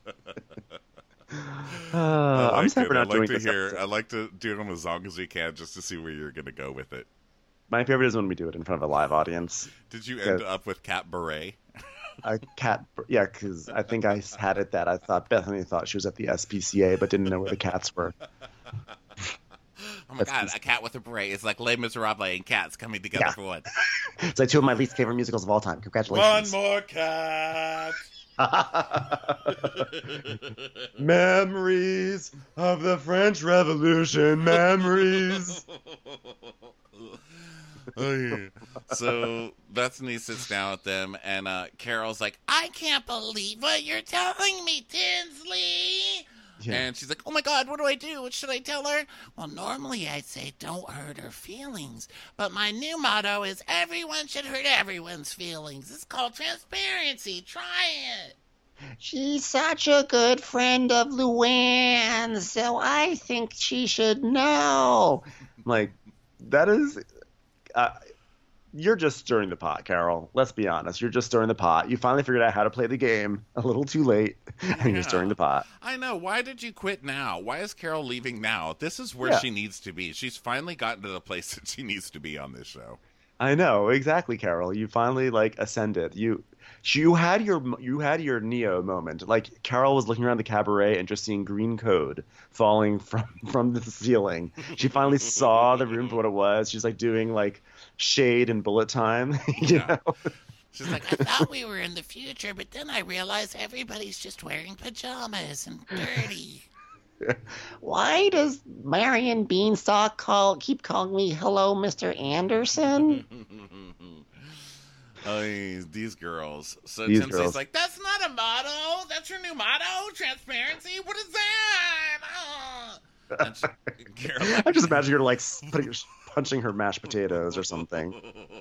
uh, I I'm like sad it. we're I not like doing to this hear. episode. I like to do them as long as we can just to see where you're going to go with it. My favorite is when we do it in front of a live audience. Did you end Yeah. up with Cat Beret? A cat, yeah, because I think I had it that I thought Bethany thought she was at the S P C A but didn't know where the cats were. my God, a cat with a beret. It's like Les Miserables and cats coming together Yeah. for one. It's like two of my least favorite musicals of all time. Congratulations. One more cat. Memories of the French Revolution. Memories. Oh, yeah. So Bethany sits down with them, and uh, Carol's like, I can't believe what you're telling me, Tinsley. Yeah. And she's like, oh my God, what do I do? What should I tell her? Well, normally I'd say don't hurt her feelings. But my new motto is everyone should hurt everyone's feelings. It's called transparency. Try it. She's such a good friend of Luann's, so I think she should know. Like, that is... Uh, you're just stirring the pot, Carol. Let's be honest. You're just stirring the pot. You finally figured out how to play the game a little too late, and Yeah. you're stirring the pot. I know. Why did you quit now? Why is Carol leaving now? This is where Yeah. she needs to be. She's finally gotten to the place that she needs to be on this show. I know, exactly, Carol. You finally, like, ascended. You you had your you had your Neo moment. Like, Carol was looking around the cabaret and just seeing green code falling from, from the ceiling. She finally saw the room for what it was. She's, like, doing, like, shade and bullet time. you Yeah. know? She's like, I thought we were in the future, but then I realized everybody's just wearing pajamas and dirty. Why does Marion Beanstalk call keep calling me hello, Mister Anderson? oh, these girls. So These Tinsley's girls. like, that's not a motto. That's your new motto? Transparency? What is that? Ah. And she, Carol, I just imagine her, like, putting, punching her mashed potatoes or something.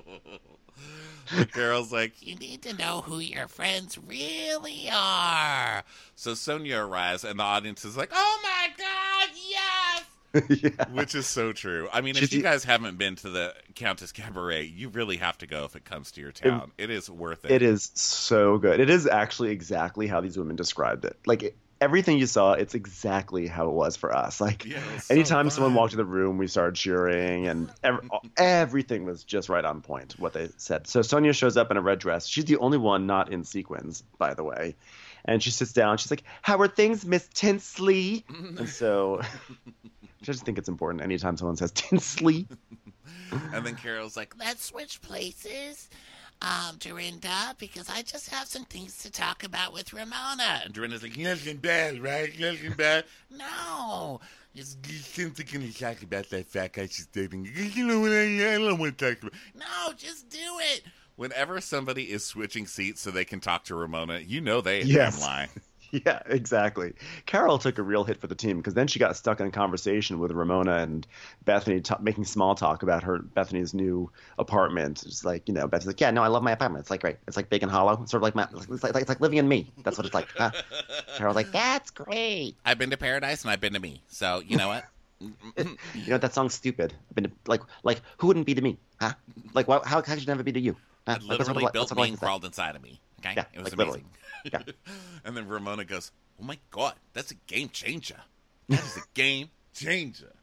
Carol's like, You need to know who your friends really are. so Sonia arrives, and the audience is like, oh my God, yes! yeah. Which is so true. I mean, if She's you the- guys haven't been to the Countess Cabaret, you really have to go if it comes to your town. It, it is worth it. It is so good. It is actually exactly how these women described it. Like, it, everything you saw, it's exactly how it was for us. Like, Yeah, it was so anytime someone fun. walked in the room, we started cheering, and ev- everything was just right on point, what they said. So Sonia shows up in a red dress. She's the only one not in sequins, by the way. And she sits down. She's like, how are things, Miss Tinsley? And so I just think it's important anytime someone says Tinsley. And then Carol's like, Let's switch places, um, Dorinda, because I just have some things to talk about with Ramona. and Dorinda's like, nothing bad, right? Nothing bad. No, Just simply gonna talk about that fat guy she's dating. You know what I, I don't want to talk about. no, just do it. Whenever somebody is switching seats so they can talk to Ramona, you know they Yes. damn lie. Yeah, exactly. Carol took a real hit for the team because then she got stuck in a conversation with Ramona and Bethany t- making small talk about her Bethany's new apartment. It's like, you know, Bethany's like, yeah, no, I love my apartment. It's like great. It's like big and hollow. It's sort of like my, it's like, it's like living in me. That's what it's like. Huh? Carol's like, that's great. I've been to Paradise and I've been to me. So, you know what? You know, that song's stupid. I've been to, like, like who wouldn't be to me? Huh? Like, why, how, how could you never be to you? Huh? It Like, what's literally like- built what's me like and that? crawled inside of me. Okay? Yeah, It was like literally. amazing. Yeah. And then Ramona goes, oh my God, that's a game changer. That is a game changer.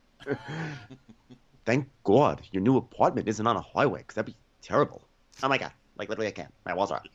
Thank God your new apartment isn't on a highway because that'd be terrible. Oh my God. Like, literally, I can't. My walls are up.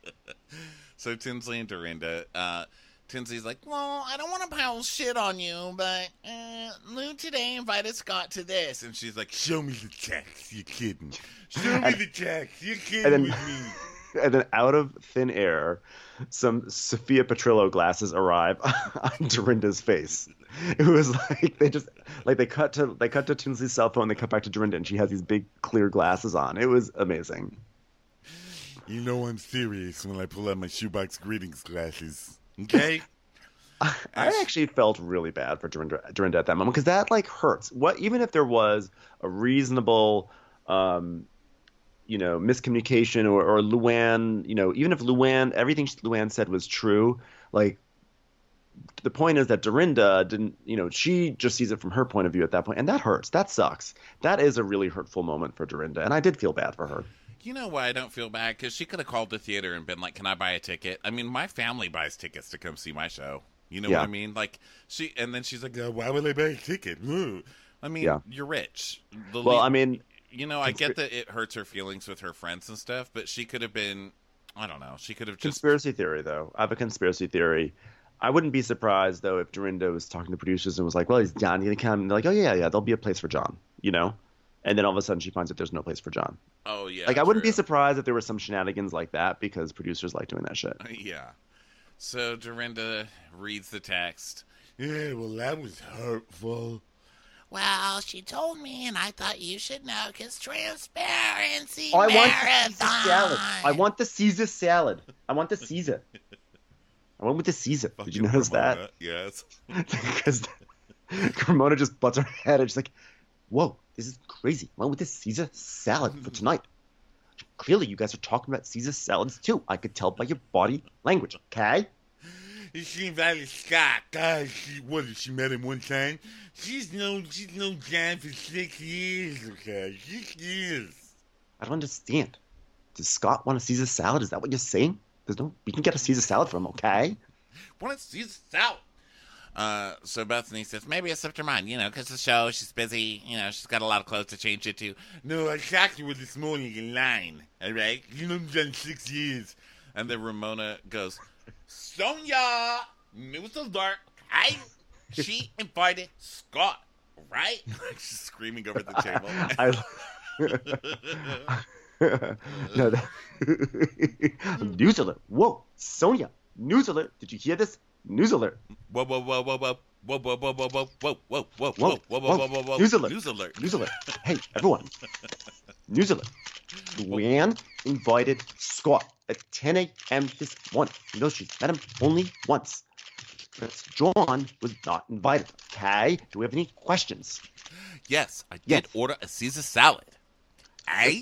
So Tinsley and Dorinda, uh, Tinsley's like, well, I don't want to pile shit on you, but uh, Lou today invited Scott to this. And she's like, show me the text. You're kidding. Show me the text. You're kidding then- with me. And then out of thin air, some Sophia Petrillo glasses arrive on Dorinda's face. It was like they just like they cut to they cut to Tinsley's cell phone, they cut back to Dorinda, and she has these big clear glasses on. It was amazing. You know I'm serious when I pull out my shoebox greetings glasses. Okay? I actually felt really bad for Dorinda, Dorinda at that moment because that like hurts. What even if there was a reasonable, um, you know, miscommunication or, or Luann, you know, even if Luann, everything Luann said was true, like the point is that Dorinda didn't, you know, she just sees it from her point of view at that point, and that hurts. That sucks. That is a really hurtful moment for Dorinda, and I did feel bad for her. You know why I don't feel bad? Because she could have called the theater and been like, can I buy a ticket? I mean, my family buys tickets to come see my show. You know Yeah. what I mean? Like, she, and then she's like, oh, why would I buy a ticket? Ooh. I mean, Yeah. you're rich. The Well, le- I mean, you know, I conspir- get that it hurts her feelings with her friends and stuff, but she could have been, I don't know, she could have just, conspiracy theory, though. I have a conspiracy theory. I wouldn't be surprised though if Dorinda was talking to producers and was like, "Well, is John gonna come?" And they're like, "Oh yeah, yeah, there'll be a place for John," you know. And then all of a sudden she finds that there's no place for John. Oh yeah. Like I wouldn't true. be surprised if there were some shenanigans like that because producers like doing that shit. Yeah. So Dorinda reads the text. Yeah, well, that was hurtful. Well, she told me, and I thought you should know, because transparency Oh, I want marathon. the Caesar salad. I want the Caesar salad. I want the Caesar. I went with the Caesar. Did you notice Ramona, that? Yes. Because Ramona just butts her head and she's like, "Whoa, this is crazy. I went with the Caesar salad for tonight. Clearly, you guys are talking about Caesar salads too. I could tell by your body language, okay?" She invited Scott. God, she what? She met him one time. She's known she's known John for six years. Okay, six years. I don't understand. Does Scott want a Caesar salad? Is that what you're saying? There's no. We can get a Caesar salad from him, okay? Want a Caesar salad? Uh, so Bethany says, maybe I slipped her mind, you know, because the show, she's busy, you know, she's got a lot of clothes to change into. No, I shocked you with this morning in line, all right? You know, I've done six years. And then Ramona goes, Sonia, news alert, hey, she invited Scott, right? She's screaming over the table. I, no, that, news alert. Whoa, Sonia, news alert. Did you hear this? News alert. Whoa, whoa, whoa, whoa, whoa. Whoa, whoa, whoa, whoa, whoa, whoa, whoa, whoa, Whoa, whoa, whoa, whoa, whoa, whoa. News alert. News alert. News alert. Hey, everyone. News alert. Luann invited Scott at ten a.m. this morning. You know she's met him only once. Prince John was not invited. Okay? Do we have any questions? Yes, I did Yes. order a Caesar salad. Eh?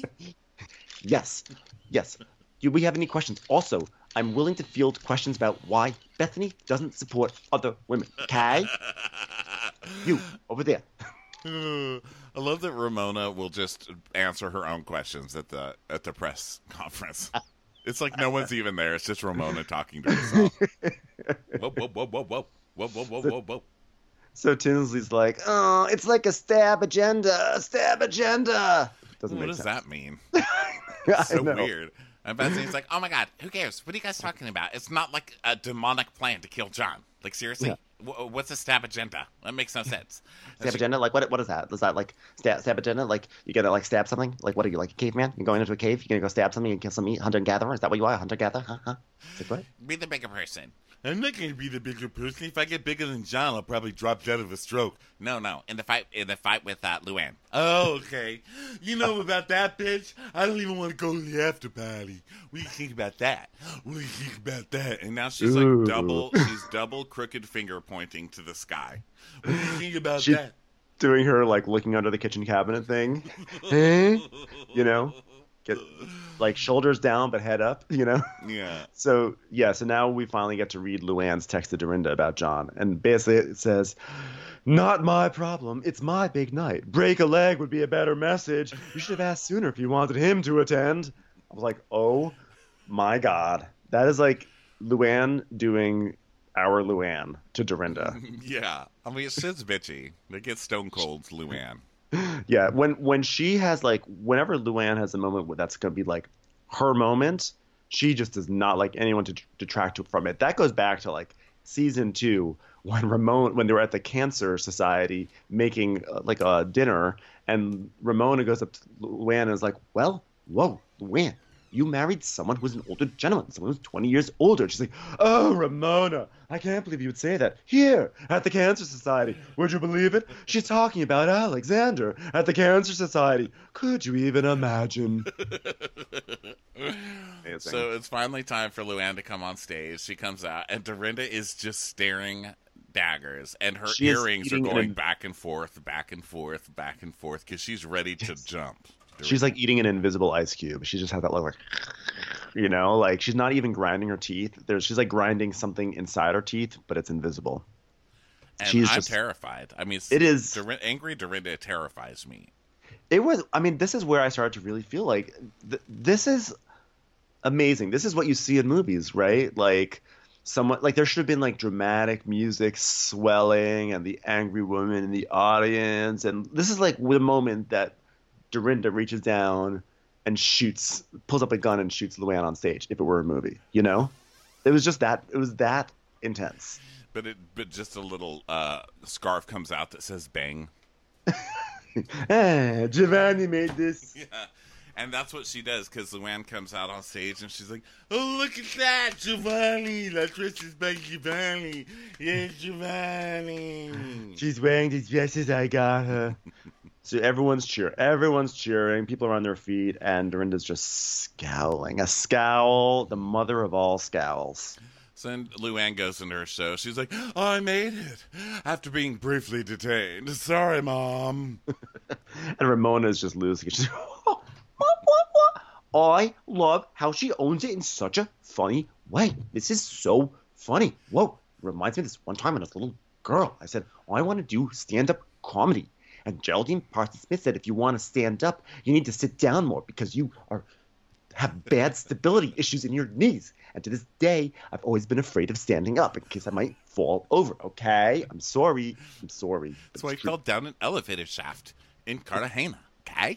Yes. Yes. Do we have any questions? Also, I'm willing to field questions about why Bethany doesn't support other women. Okay? You, over there. I love that Ramona will just answer her own questions at the at the press conference. It's like no one's even there. It's just Ramona talking to herself. Whoa, whoa, whoa, whoa, whoa, whoa, whoa, whoa, whoa, whoa. So Tinsley's like, "Oh, it's like a stab agenda, a stab agenda." Doesn't What make does sense. that mean? I So know. weird. And Bethany's like, oh my god, who cares? What are you guys talking about? It's not like a demonic plan to kill John. Like, seriously? Yeah. W- what's a stab agenda? That makes no sense. And Stab she- agenda? Like what? What is that? Is that like stab, stab agenda? Like you gonna like stab something? Like what are you, like a caveman? You're going into a cave? You're gonna go stab something and kill some meat? Hunter and gatherer? Is that what you are? Hunter gatherer? Huh? Huh? Like what? Be the bigger person. I'm not going to be the bigger person. If I get bigger than John, I'll probably drop dead of a stroke. No, no. In the fight, in the fight with uh, Luann. Oh, okay. You know about that, bitch? I don't even want to go to the after party. What do you think about that? What do you think about that? And now she's Ooh. like double. She's double crooked finger pointing to the sky. What do you think about She- that? Doing her like looking under the kitchen cabinet thing. Eh? You know? Get like shoulders down but head up, you know? Yeah. So yeah, so now we finally get to read Luann's text to Dorinda about John, and basically it says, "Not my problem. It's my big night. Break a leg would be a better message. You should have asked sooner if you wanted him to attend." I was like, "Oh my god, that is like Luann doing our Luann to Dorinda." Yeah. I mean, it's just bitchy. They get stone cold, Luann. Yeah, when when she has like whenever Luann has a moment where that's gonna be like her moment, she just does not like anyone to detract from it. That goes back to like season two when Ramon when they were at the Cancer Society making uh, like a dinner, and Ramona goes up to Luann and is like, "Well, whoa, Luann, you married someone who's an older gentleman, someone who's twenty years older." She's like, "Oh, Ramona, I can't believe you would say that. Here, at the Cancer Society. Would you believe it? She's talking about Alexander at the Cancer Society. Could you even imagine?" Amazing. So it's finally time for Luann to come on stage. She comes out, and Dorinda is just staring daggers, and her She is earrings are eating going an- back and forth, back and forth, back and forth, because she's ready to jump. She's like eating an invisible ice cube. She just has that look like, you know, like she's not even grinding her teeth. There's she's like grinding something inside her teeth, but it's invisible. and she's I'm just- terrified. I mean, It is- Dorin- angry Dorinda terrifies me. It was. I mean, this is where I started to really feel like th- this is amazing. This is what you see in movies, right? Like someone like there should have been like dramatic music swelling and the angry woman in the audience, and this is like the moment that Dorinda reaches down and shoots, pulls up a gun and shoots Luann on stage. If it were a movie, you know, it was just that. It was that intense. But it, but just a little uh, scarf comes out that says "bang." Ah, Giovanni made this. Yeah, and that's what she does because Luann comes out on stage and she's like, "Oh, look at that, Giovanni! That dress is by Giovanni. Yeah, Giovanni." She's wearing these dresses I got her. So everyone's cheering. Everyone's cheering. People are on their feet, and Dorinda's just scowling. A scowl, the mother of all scowls. So then Luann goes into her show. She's like, oh, I made it after being briefly detained. Sorry, Mom. And Ramona's just losing. She's like, oh, what, what, what? I love how she owns it in such a funny way. This is so funny. Whoa. Reminds me of this one time when I was a little girl. I said, oh, I want to do stand-up comedy. And Geraldine Parsons Smith said, if you want to stand up, you need to sit down more because you are have bad stability issues in your knees. And to this day, I've always been afraid of standing up in case I might fall over. Okay? I'm sorry. I'm sorry. That's why I fell down an elevator shaft in Cartagena. Okay?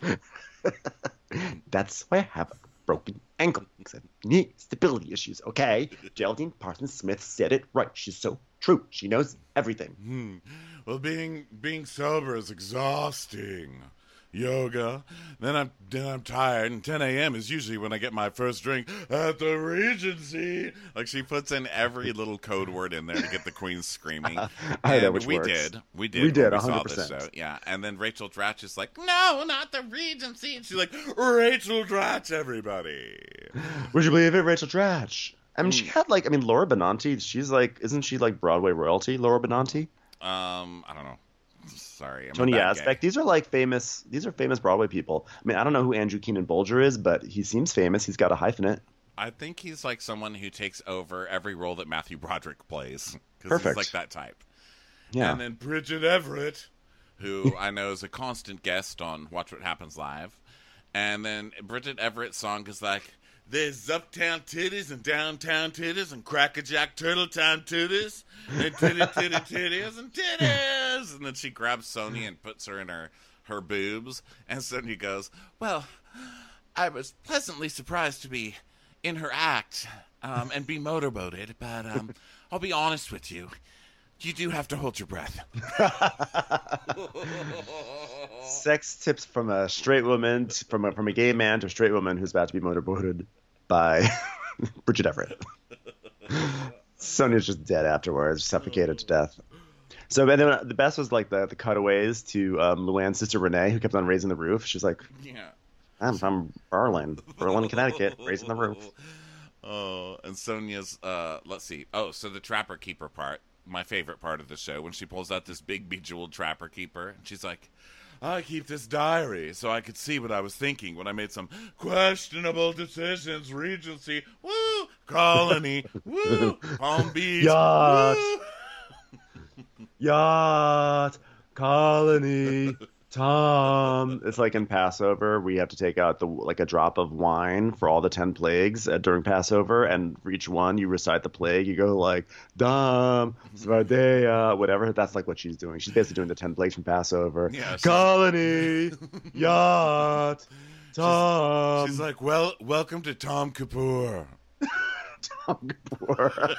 That's why I have a broken ankle. Because I have knee stability issues. Okay? Geraldine Parsons Smith said it right. She's so true. She knows everything. Hmm. Well, being being sober is exhausting. Yoga. Then I'm then I'm tired, and ten a.m. is usually when I get my first drink at the Regency. Like she puts in every little code word in there to get the Queen screaming. I know and which we works. did, we did, We did, when one hundred we saw percent. this show. Yeah, and then Rachel Dratch is like, no, not the Regency. And she's like, Rachel Dratch, everybody. Would you believe it, Rachel Dratch? I mean, she Hmm. had like, I mean, Laura Benanti. She's like, isn't she like Broadway royalty? Laura Benanti, Um, I don't know. Sorry, I'm Tony a bad Aspect. gay. These are like famous. These are famous Broadway people. I mean, I don't know who Andrew Keenan Bolger is, but he seems famous. He's got a hyphenate. I think he's like someone who takes over every role that Matthew Broderick plays. Because he's Perfect. like that type. Yeah. And then Bridget Everett, who I know is a constant guest on Watch What Happens Live. And then Bridget Everett's song is like, there's uptown titties and downtown titties and crackerjack turtle town titties and titty titty titties and titties. And then she grabs Sonia and puts her in her, her boobs. And Sonia goes, well, I was pleasantly surprised to be in her act um, and be motorboated. But um, I'll be honest with you. You do have to hold your breath. Sex tips from a straight woman, t- from a, from a gay man to a straight woman who's about to be motorboated by Bridget Everett. Sonia's just dead afterwards, suffocated to death. So and then the best was like the, the cutaways to um, Luann's sister Renee, who kept on raising the roof. She's like, Yeah. I'm from Berlin, Berlin, Connecticut, raising the roof. Oh, and Sonia's, uh, let's see. Oh, so the Trapper Keeper part, my favorite part of the show, when she pulls out this big bejeweled Trapper Keeper, and she's like, I keep this diary so I could see what I was thinking when I made some questionable decisions. Regency, woo, Colony, woo, Palm Beach, Yacht. woo. Yacht, Colony, Tom. It's like in Passover, we have to take out the like a drop of wine for all the ten plagues uh, during Passover, and for each one you recite the plague. You go like Dam, Svardea, whatever. That's like what she's doing. She's basically doing the ten plagues from Passover. Yeah, she's- Colony, Yacht, Tom. She's like, well, welcome to Tom Kapoor. Tom Kapoor.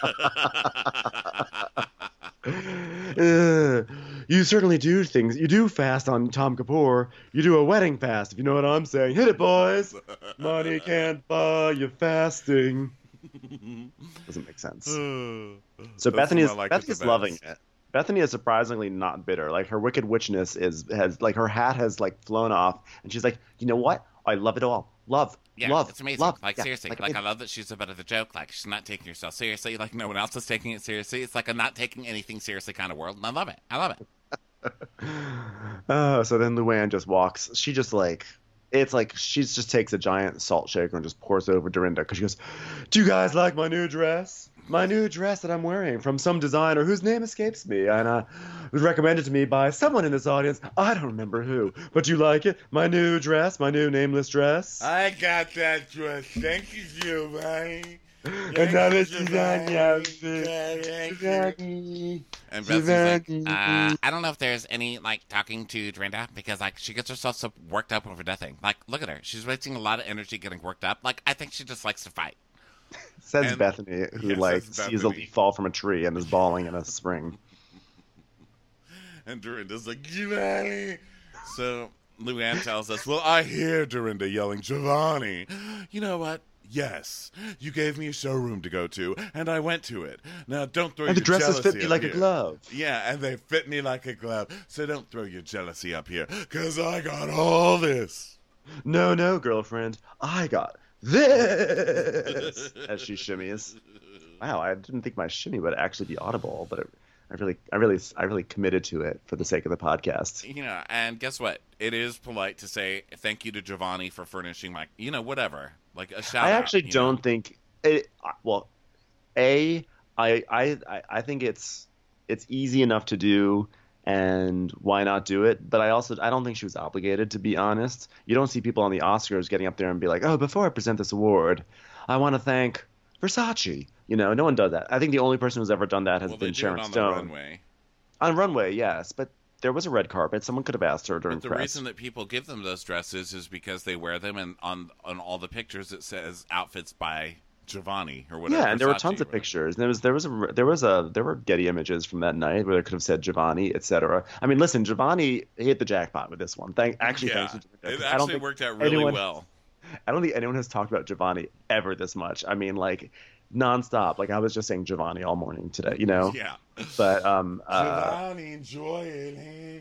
Uh, you certainly do things. You do fast on Tom Kapoor. You do a wedding fast, if you know what I'm saying. Hit it, boys. Money can't buy you fasting. Doesn't make sense. So That's Bethany is what I like with Bethany's the loving best. it. Bethany is surprisingly not bitter. Like her wicked witchness is has like her hat has like flown off, and she's like, you know what? I love it all. Love, Yeah, love, it's amazing. love. Like, Yeah, seriously. Like, like, I love that she's a bit of the joke. Like, she's not taking herself seriously. Like, no one else is taking it seriously. It's like a not taking anything seriously kind of world. And I love it. I love it. Oh, so then Luann just walks. She just like, it's like she just takes a giant salt shaker and just pours it over Dorinda because she goes, "Do you guys like my new dress? My new dress that I'm wearing from some designer whose name escapes me, and uh, was recommended to me by someone in this audience. I don't remember who, but you like it? My new dress, my new nameless dress." I got that dress. Thank you, Giovanni. And now this is Anya. And Bethany's like, uh, I don't know if there's any, like, talking to Dorinda, because, like, she gets herself so worked up over nothing. Like, look at her. She's wasting a lot of energy getting worked up. Like, I think she just likes to fight. Says And- Bethany, who yeah, like says sees a Bethany. leaf fall from a tree and is bawling in a spring. And Dorinda's like, Giovanni. So Luann tells us, well, I hear Dorinda yelling, Giovanni. You know what? Yes, you gave me a showroom to go to, and I went to it. Now, don't throw And your the dresses jealousy fit me up like here. a glove. Yeah, and they fit me like a glove. So don't throw your jealousy up here, because I got all this. No, no, girlfriend. I got this. As she shimmies. Wow, I didn't think my shimmy would actually be audible, but it, I really, I really, I really committed to it for the sake of the podcast. You know, and guess what? It is polite to say thank you to Giovanni for furnishing my, you know, whatever. Like a shout I out, actually you don't know? think it. Well, a, I, I, I- I think it's it's easy enough to do, and why not do it? But I also I don't think she was obligated, to be honest. You don't see people on the Oscars getting up there and be like, oh, before I present this award, I want to thank Versace. You know, no one does that. I think the only person who's ever done that has Well, they been do Sharon it on Stone. the runway. On runway, yes, but there was a red carpet. Someone could have asked her during But the press. reason that people give them those dresses is because they wear them, and on on all the pictures it says outfits by Giovanni or whatever. Yeah, and there were Versace tons or of whatever. pictures. And there was there was a there was a there were Getty images from that night where they could have said Giovanni, et cetera. I mean, listen, Giovanni hit the jackpot with this one. Thank actually, Yeah, thanks to Giovanni, it 'cause I don't actually think worked out really anyone- well. I don't think anyone has talked about Giovanni ever this much. I mean, like nonstop. Like I was just saying Giovanni all morning today, you know. Yeah. But um, uh, Giovanni, enjoy it, hey?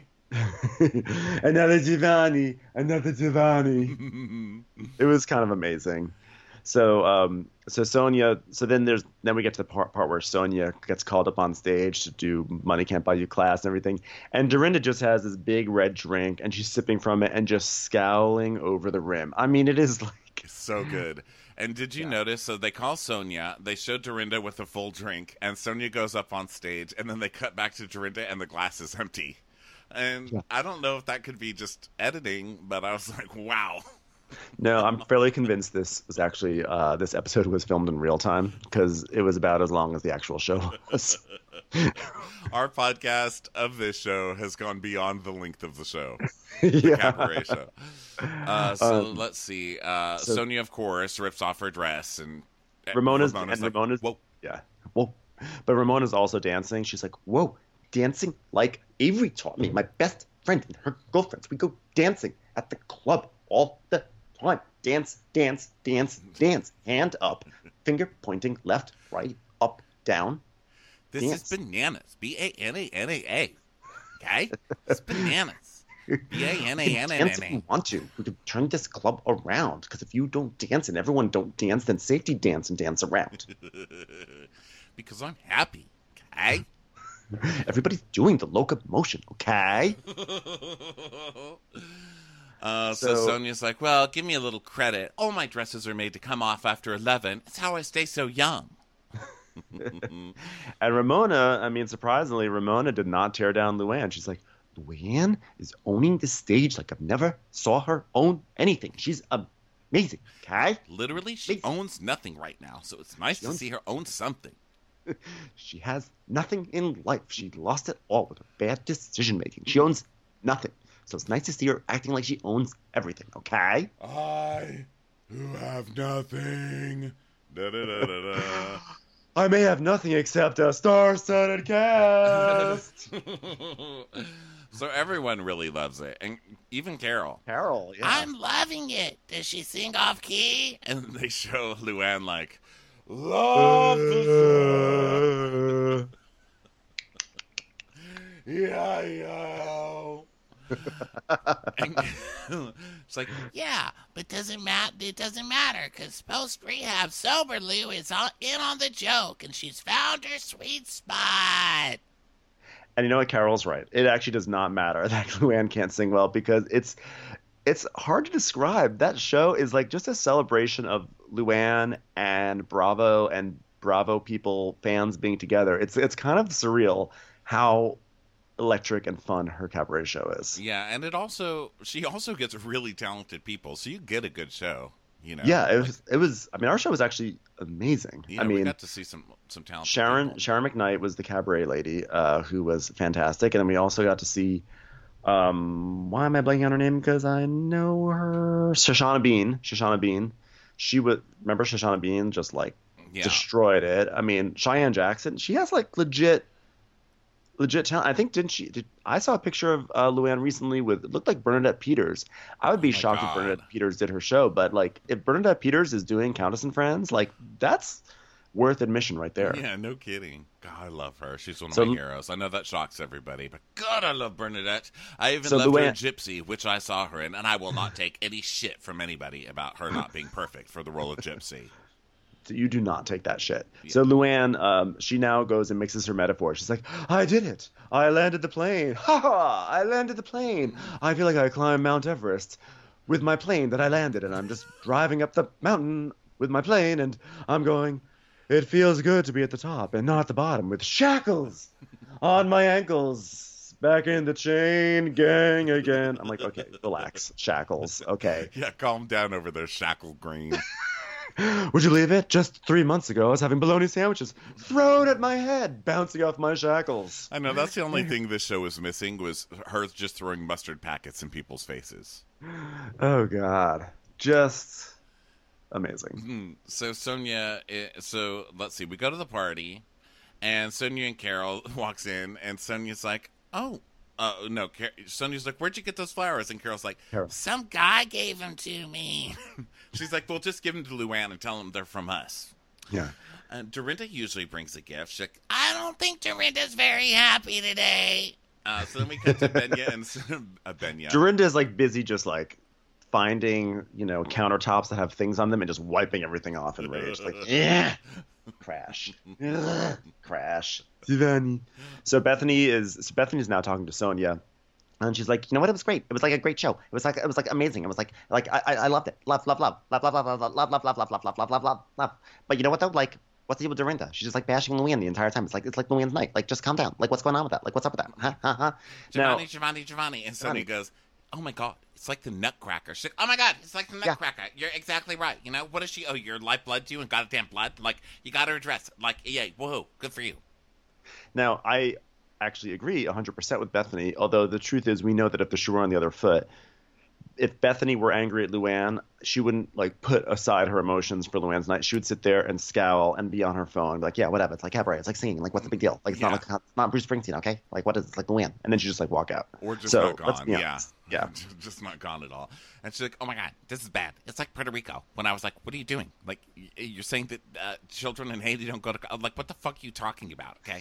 another Giovanni, another Giovanni. It was kind of amazing. So, um, so Sonia. So then there's then we get to the part part where Sonia gets called up on stage to do Money Can't Buy You class and everything, and Dorinda just has this big red drink and she's sipping from it and just scowling over the rim. I mean, it is like So good. And did you notice? So they call Sonia. They showed Dorinda with a full drink, and Sonia goes up on stage, and then they cut back to Dorinda, and the glass is empty. And Yeah. I don't know if that could be just editing, but I was like, wow. no. I'm fairly convinced this was actually uh, this episode was filmed in real time because it was about as long as the actual show was. Our podcast of this show has gone beyond the length of the show. yeah. Cabaret show. Uh, so Um, let's see. Uh, so- Sonia, of course, rips off her dress, and Ramona's, Ramona's and like, Ramona's whoa. yeah, whoa. But Ramona's also dancing. She's like, whoa, dancing like Avery taught me. My best friend and her girlfriends. We go dancing at the club all the time. Dance, dance, dance, dance. Hand up, finger pointing left, right, up, down. This Dance. is bananas. B A N A N A A. Okay? It's bananas. B A N A We N can A dance N if we A. want to. We could turn this club around. Because if you don't dance and everyone don't dance, then safety dance and dance around. Because I'm happy. Okay? Everybody's doing the locomotion, okay? Uh, so, So- Sonia's like, well, give me a little credit. All my dresses are made to come off after eleven. It's how I stay so young. And Ramona, I mean, surprisingly, Ramona did not tear down Luann. She's like, Luann is owning the stage like I've never saw her own anything. She's amazing, okay? Literally, she Please. owns nothing right now, so it's nice to owns- see her own something. She has nothing in life. She lost it all with her bad decision making. She owns nothing. So it's nice to see her acting like she owns everything, okay? I, who have nothing. Da, da, da, da, da. I may have nothing except a star-studded cast. So everyone really loves it, and even Carol. Carol, yeah. I'm loving it. Does she sing off key? And they show Luann like, love the yeah, yeah. And it's like, Yeah, but doesn't mat. It doesn't matter because post rehab sober Lou is on, in on the joke and she's found her sweet spot. And you know what? Carol's right. It actually does not matter that Luann can't sing well because it's it's hard to describe. That show is like just a celebration of Luann and Bravo and Bravo people, fans being together. It's it's kind of surreal how electric and fun her cabaret show is. yeah, and it also she also gets really talented people, so you get a good show. You know, Yeah, it was it was. I mean, our show was actually amazing. You know, I we mean, got to see some some talented Sharon people. Sharon McKnight was the cabaret lady, uh, who was fantastic, and then we also got to see. Um, why am I blanking on her name? Because I know her. Shoshana Bean. Shoshana Bean. She was. Remember Shoshana Bean? Just like yeah. destroyed it. I mean, Cheyenne Jackson, she has like legit, legit talent. I think didn't she? Did, I saw a picture of uh, Luann recently with it looked like Bernadette Peters. I would be Oh my shocked God. if Bernadette Peters did her show, but like if Bernadette Peters is doing Countess and Friends, like that's worth admission right there. Yeah, no kidding. God, I love her. She's one of So- my heroes. I know that shocks everybody, but God, I love Bernadette. I even So loved her Luann- in Gypsy, which I saw her in, and I will not take any shit from anybody about her not being perfect for the role of Gypsy. So you do not take that shit. So Luann, um, she now goes and mixes her metaphor. She's like, I did it. I landed the plane. Ha ha! I landed the plane. I feel like I climbed Mount Everest with my plane that I landed, and I'm just driving up the mountain with my plane, and I'm going, it feels good to be at the top and not at the bottom with shackles on my ankles. Back in the chain gang again. I'm like, okay, relax. Shackles. Okay. Yeah, calm down over there, Shackle Green. Would you believe it? Just three months ago, I was having bologna sandwiches thrown at my head, bouncing off my shackles. I know, that's the only thing this show was missing, was her just throwing mustard packets in people's faces. Oh, God. Just amazing. Hmm. So Sonia, eh, so let's see, we go to the party, and Sonia and Carol walks in, and Sonia's like, oh, uh, no, Car- Sonia's like, where'd you get those flowers? And Carol's like, Carol. Some guy gave them to me. she's like, well, just give them to Luann and tell them they're from us. Yeah. And Dorinda usually brings a gift. She's like, I don't think Dorinda's very happy today. uh, so then we cut to Benya and uh, Benya. Dorinda is like busy just like finding, you know, countertops that have things on them and just wiping everything off in rage. Like, yeah, crash, Ugh, crash. So Bethany is so Bethany's now talking to Sonia, and she's like, you know what? It was great. It was like a great show. It was like it was like amazing. It was like like I I I loved it. Love love love love love love love love love love love love love love love love love. But you know what though? Like, what's the deal with Dorinda? She's just like bashing Luann the entire time. It's like it's like Luann's night. Like, just calm down. Like, what's going on with that? Like, what's up with that? Huh? Huh? Huh? Giovanni, Now, Giovanni, Giovanni. And Sonia Giovanni. goes, oh my God, it's like the Nutcracker. She's like, oh my God, it's like the Yeah. Nutcracker. You're exactly right. You know, what is she? Oh, your lifeblood to you and goddamn blood? Like, you got her address. Like, yeah, whoa, good for you. Now, I actually agree one hundred percent with Bethany, although the truth is we know that if the shoe were on the other foot, if Bethany were angry at Luann, she wouldn't like put aside her emotions for Luann's night. She would sit there and scowl and be on her phone and be like, yeah, whatever. It's like cabaret. It's like singing. Like, what's the big deal? Like, it's Yeah. not like it's not Bruce Springsteen, okay? Like, what is it? It's like Luann. And then she just like walk out. Or just So, not let's gone. be Yeah. honest. Yeah. just not gone at all. And she's like, oh my God, this is bad. It's like Puerto Rico. When I was like, what are you doing? Like, y- you're saying that uh, children in Haiti don't go to college. Like, what the fuck are you talking about? Okay.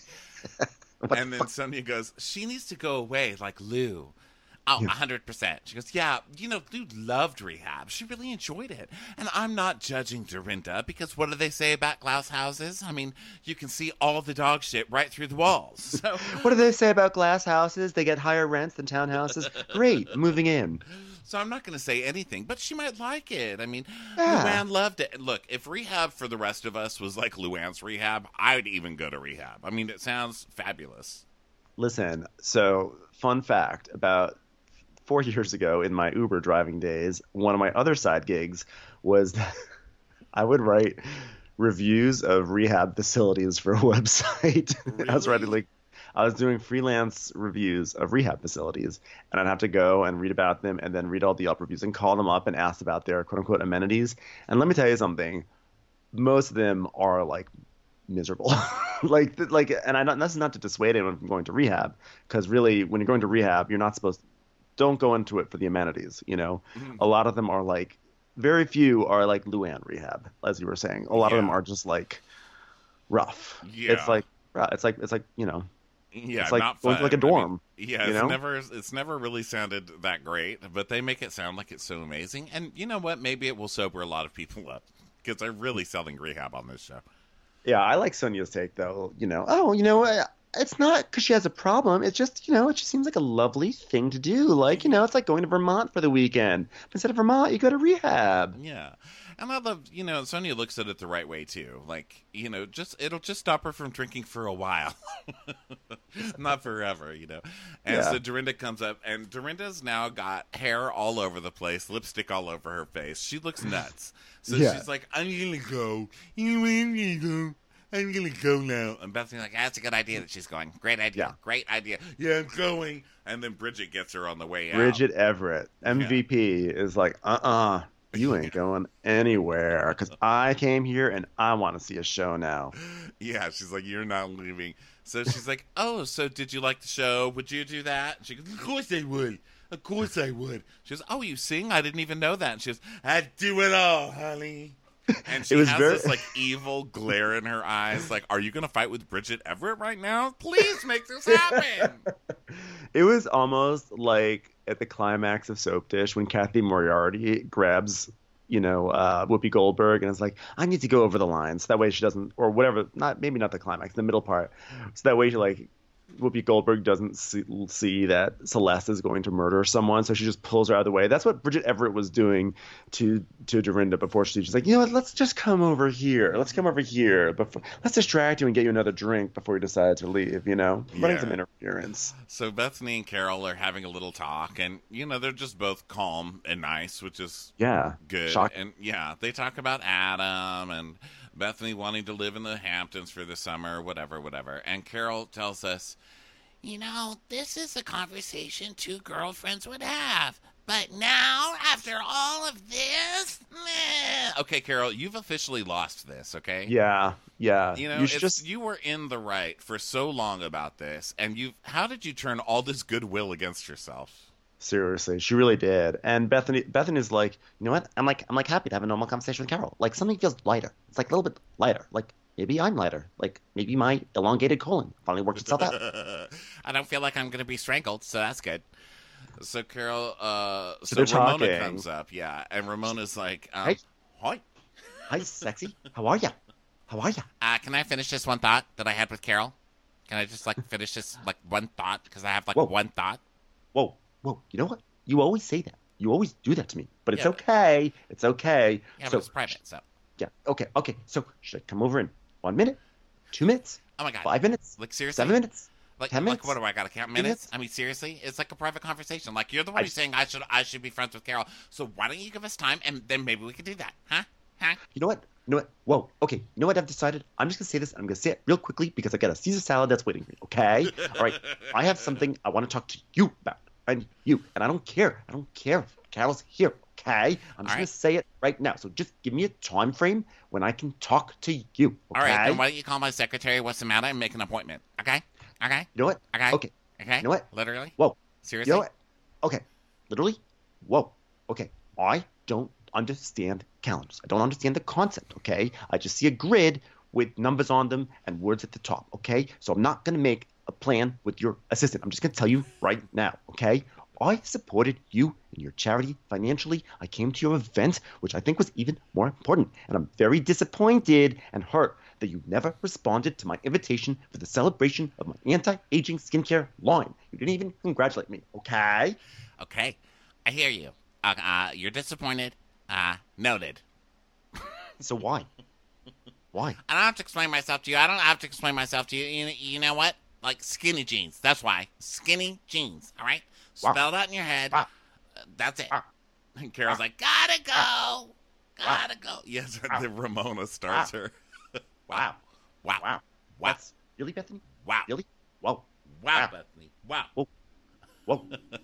and then Sonia goes, she needs to go away like Lou. Oh, one hundred percent. She goes, yeah, you know, Lou loved rehab. She really enjoyed it. And I'm not judging Dorinda because what do they say about glass houses? I mean, you can see all the dog shit right through the walls. So What do they say about glass houses? They get higher rents than townhouses. Great. Moving in. So I'm not going to say anything, but she might like it. I mean, Yeah. Luann loved it. Look, if rehab for the rest of us was like Luann's rehab, I'd even go to rehab. I mean, it sounds fabulous. Listen, so fun fact about four years ago in my Uber driving days, one of my other side gigs was that I would write reviews of rehab facilities for a website. I was writing like I was doing freelance reviews of rehab facilities, and I'd have to go and read about them and then read all the Yelp reviews and call them up and ask about their quote unquote amenities. And let me tell you something, most of them are like miserable. like like and I don't, that's not to dissuade anyone from going to rehab, because really when you're going to rehab, you're not supposed to, don't go into it for the amenities, you know. Mm-hmm. A lot of them are like, very few are like Luann rehab, as you were saying. A lot of them Yeah. are just like rough. Yeah. It's like it's like it's like, you know, Yeah, it's like not going fun. to like a I mean, dorm. yeah, you it's know? never it's never really sounded that great, but they make it sound like it's so amazing. And you know what? Maybe it will sober a lot of people up because they're really selling rehab on this show. Yeah, I like Sonia's take though. You know, oh, you know, uh, it's not because she has a problem. It's just, you know, it just seems like a lovely thing to do. Like, you know, it's like going to Vermont for the weekend. But instead of Vermont, you go to rehab. Yeah. And I love, you know, Sonia looks at it the right way too. Like, you know, just it'll just stop her from drinking for a while. Not forever, you know. And Yeah. so Dorinda comes up, and Dorinda's now got hair all over the place, lipstick all over her face. She looks nuts. So Yeah. she's like, I'm gonna go. You know where I'm gonna go? I'm gonna go now. And Bethany's like, that's a good idea that she's going. Great idea. Yeah. Great idea. Yeah, I'm going. And then Bridget gets her on the way out. Bridget Everett, M V P, is like, uh-uh, You ain't going anywhere because I came here and I want to see a show now. Yeah, she's like, you're not leaving. So she's like, oh, so did you like the show? Would you do that? And she goes, of course I would. Of course I would. She goes, oh, you sing? I didn't even know that. And she goes, I'd do it all, honey. And she It was has very- this like evil glare in her eyes. Like, are you going to fight with Bridget Everett right now? Please make this happen. It was almost like at the climax of Soap Dish when Kathy Moriarty grabs, you know, uh, Whoopi Goldberg and is like, I need to go over the lines. So that way she doesn't, or whatever, not maybe not the climax, the middle part. So that way she like, Whoopi Goldberg doesn't see, see that Celeste is going to murder someone, so she just pulls her out of the way. That's what Bridget Everett was doing to to Dorinda before she, she's like, you know what, let's just come over here. Let's come over here. Before, let's distract you and get you another drink before you decide to leave, you know? Running Yeah. some interference. So Bethany and Carol are having a little talk, and, you know, they're just both calm and nice, which is Yeah. good. Shock. And, yeah, they talk about Adam and Bethany wanting to live in the Hamptons for the summer, whatever, whatever. And Carol tells us, You know, this is a conversation two girlfriends would have. But now, after all of this, meh. okay, Carol, you've officially lost this, okay? Yeah. Yeah. You know, you should it's, just you were in the right for so long about this, and you how did you turn all this goodwill against yourself? seriously, she really did. And Bethany Bethany's like, you know what? I'm like I'm like happy to have a normal conversation with Carol. Like something feels lighter. It's like a little bit lighter. Like maybe I'm lighter. Like maybe my elongated colon finally worked itself out. I don't feel like I'm going to be strangled, so that's good. So Carol, uh, so, they're Ramona talking. comes up, yeah, and Ramona's like, um, Hey. "Hi, Hi, sexy. How are ya? How are ya? uh, can I finish this one thought that I had with Carol? Can I just like finish this like one thought because I have like Whoa. one thought." Whoa, whoa. You know what? You always say that. You always do that to me. But it's Yeah. okay. It's okay. Yeah, so, but it's private, so. Yeah. Okay. Okay. So should I come over in one minute, two minutes, Oh my god, five minutes, like seriously, seven minutes? Like, ten like minutes? what do I got to count minutes? minutes? I mean, seriously, it's like a private conversation. Like you're the one I- who's saying I should I should be friends with Carol. So why don't you give us time and then maybe we could do that, huh? Huh? You know what? You know what? Whoa. Okay. You know what I've decided? I'm just gonna say this. And I'm gonna say it real quickly because I got a Caesar salad that's waiting for me. Okay. All right. I have something I want to talk to you about, and you. And I don't care. I don't care if Carol's here. Okay. I'm just All gonna right. say it right now. So just give me a time frame when I can talk to you. Okay. All right, then why don't you call my secretary? What's the matter? And make an appointment. Okay. Okay. You know what? Okay. Okay. Okay. You know what? Literally. Whoa. Seriously. You know what? Okay. Literally? Whoa. Okay. I don't understand calendars. I don't understand the concept, okay? I just see a grid with numbers on them and words at the top, okay? So I'm not going to make a plan with your assistant. I'm just going to tell you right now, okay? I supported you in your charity financially. I came to your event, which I think was even more important. And I'm very disappointed and hurt that you never responded to my invitation for the celebration of my anti-aging skincare line. You didn't even congratulate me, okay? Okay. I hear you. Uh, uh, you're disappointed. Uh, noted. So why? Why? I don't have to explain myself to you. I don't have to explain myself to you. You, you know what? Like skinny jeans. That's why. Skinny jeans. All right? Wow. Spell that in your head. Wow. Uh, that's it. Wow. And Carol's like, gotta go. Gotta go. Yes, the Ramona starts her. Wow. Wow. Wow. Wow. That's really, Bethany? Wow. Really? Whoa. Wow, Wow. Bethany. Wow. Whoa. Whoa.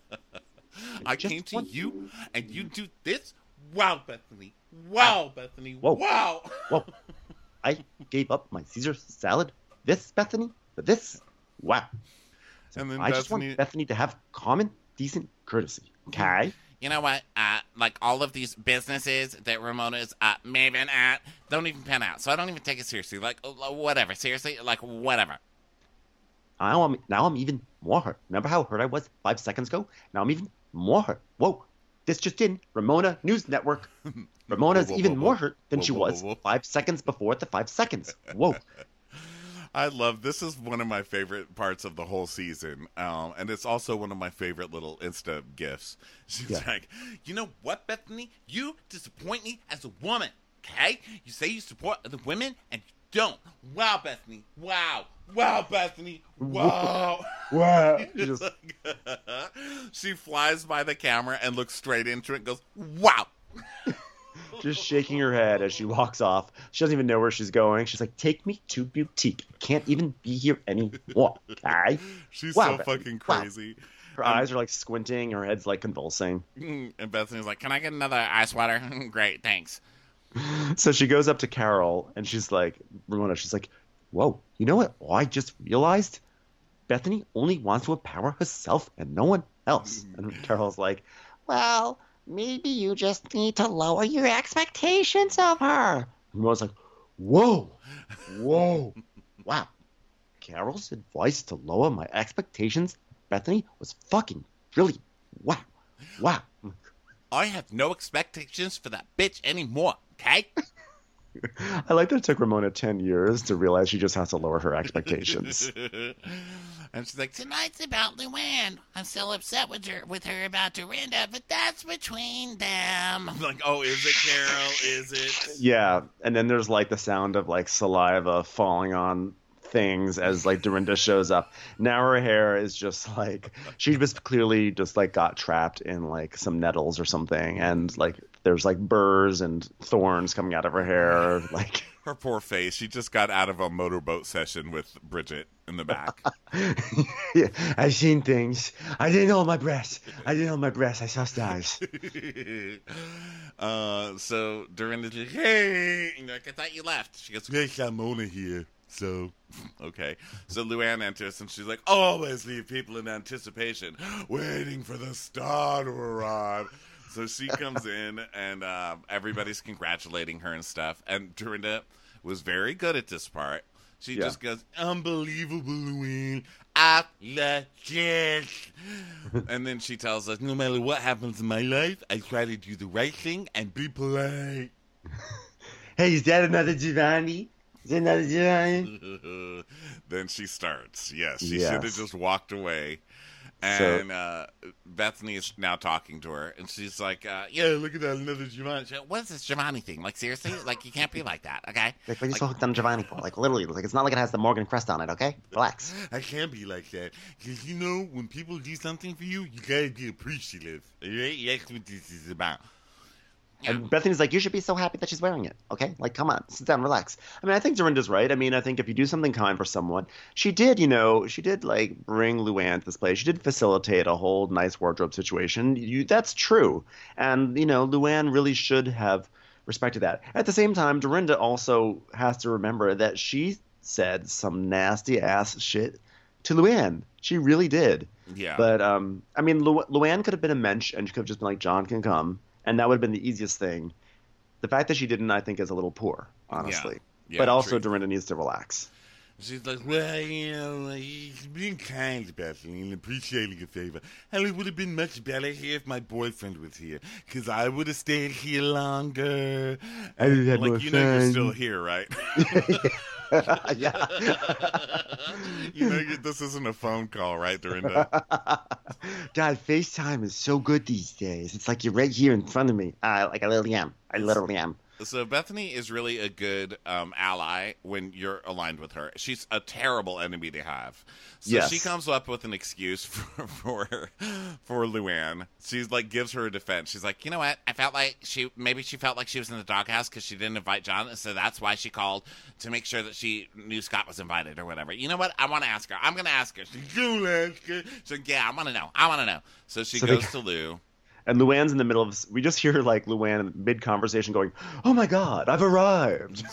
I Just came to one- you and you do this? Wow, Bethany. Wow, Bethany. Whoa. Wow. Whoa. I gave up my Caesar salad. This, Bethany? For this? Wow. So And then I just Bethany- want Bethany to have common, decent courtesy. Okay? You know what? Uh, like all of these businesses that Ramona's uh, maven at don't even pan out. So I don't even take it seriously. Like, uh, whatever. Seriously? Like, whatever. Now I'm, now I'm even more hurt. Remember how hurt I was five seconds ago? Now I'm even more hurt. Whoa. This just in. Ramona News Network. Ramona's Whoa, whoa, even whoa, more whoa. hurt than Whoa, she whoa, was whoa, whoa. five seconds before the five seconds. Whoa. I love this is one of my favorite parts of the whole season, um, and it's also one of my favorite little Insta gifs. She's Yeah. like, you know what, Bethany? You disappoint me as a woman. Okay, you say you support the women and you don't. Wow, Bethany. Wow. Wow, Bethany. Wow. Wow. Just like- she flies by the camera and looks straight into it and goes, wow. Just shaking her head as she walks off. She doesn't even know where she's going. She's like, take me to boutique. Can't even be here anymore. Okay? She's Wow, so Bethany. fucking Wow. crazy. Her um, eyes are like squinting. Her head's like convulsing. And Bethany's like, "Can I get another ice water?" Great, thanks. So she goes up to Carol and she's like, Ramona, she's like, whoa, you know what? Oh, I just realized Bethany only wants to empower herself and no one else. And Carol's like, Well, maybe you just need to lower your expectations of her. Ramona's like, whoa, whoa, wow. Carol's advice to lower my expectations, Bethany, was fucking brilliant. Wow, wow. I have no expectations for that bitch anymore, okay? I like that it took Ramona ten years to realize she just has to lower her expectations. And she's like, Tonight's about Luann. I'm still upset with her with her about Dorinda, but that's between them. I'm like, oh, is it, Carol? Is it? Yeah, and then there's like the sound of like saliva falling on things as like Dorinda shows up. Now her hair is just like, she just clearly just like got trapped in like some nettles or something, and like there's like burrs and thorns coming out of her hair. Like Her poor face. She just got out of a motorboat session with Bridget in the back. Yeah, I've seen things. I didn't hold my breath. I didn't hold my breath. I saw stars. uh, so Dorinda's like, hey, and like, I thought you left. She goes, yes, I'm only here. So, okay. So Luann enters, and she's like, always leave people in anticipation, waiting for the star to arrive. So she comes in, and uh, everybody's congratulating her and stuff. And Dorinda was very good at this part. She Yeah. just goes, unbelievable, Luann. I love it. And then she tells us, no matter what happens in my life, I try to do the right thing and be polite. Hey, is that another Giovanni? Is that another Giovanni? Then she starts. Yes, she Yes. should have just walked away. And uh, Bethany is now talking to her, and she's like, uh, yeah, look at that, another Giovanni. She- What is this Giovanni thing? Like, seriously? Like, you can't be like that, okay? Like, what are you so hooked on Giovanni for? Like, literally, like, it's not like it has the Morgan crest on it, okay? Relax. I can't be like that. Because, you know, when people do something for you, you gotta be appreciative. Right? That's what this is about. And Bethany's like, you should be so happy that she's wearing it, okay? Like, come on, sit down, relax. I mean, I think Dorinda's right. I mean, I think if you do something kind for someone, she did, you know, she did, like, bring Luann to this place. She did facilitate a whole nice wardrobe situation. You, that's true. And, you know, Luann really should have respected that. At the same time, Dorinda also has to remember that she said some nasty-ass shit to Luann. She really did. Yeah. But, um, I mean, Lu- Luann could have been a mensch, and she could have just been like, John can come. And that would have been the easiest thing. The fact that she didn't, I think, is a little poor, honestly. Yeah, but also, true. Dorinda needs to relax. She's like, well, you know, he's being kind, Bethany, and appreciating a favor. And it would have been much better here if my boyfriend was here, because I would have stayed here longer. I would have had like, more you know you're fun. still here, right? Yeah. You know you, this isn't a phone call, right, Dorinda? God, FaceTime is so good these days. It's like you're right here in front of me. Uh, like, I literally am. I literally am. So Bethany is really a good um, ally when you're aligned with her. She's a terrible enemy to have. So Yes. she comes up with an excuse for for for Luann. She's like gives her a defense. She's like, you know what? I felt like she maybe she felt like she was in the doghouse because she didn't invite John, and so that's why she called to make sure that she knew Scott was invited or whatever. You know what? I want to ask her. I'm going to ask her. She's going to ask her. She's like, yeah, I want to know. I want to know. So she So they- goes to Lou. And Luann's in the middle of, we just hear like Luann mid-conversation going, oh my God, I've arrived.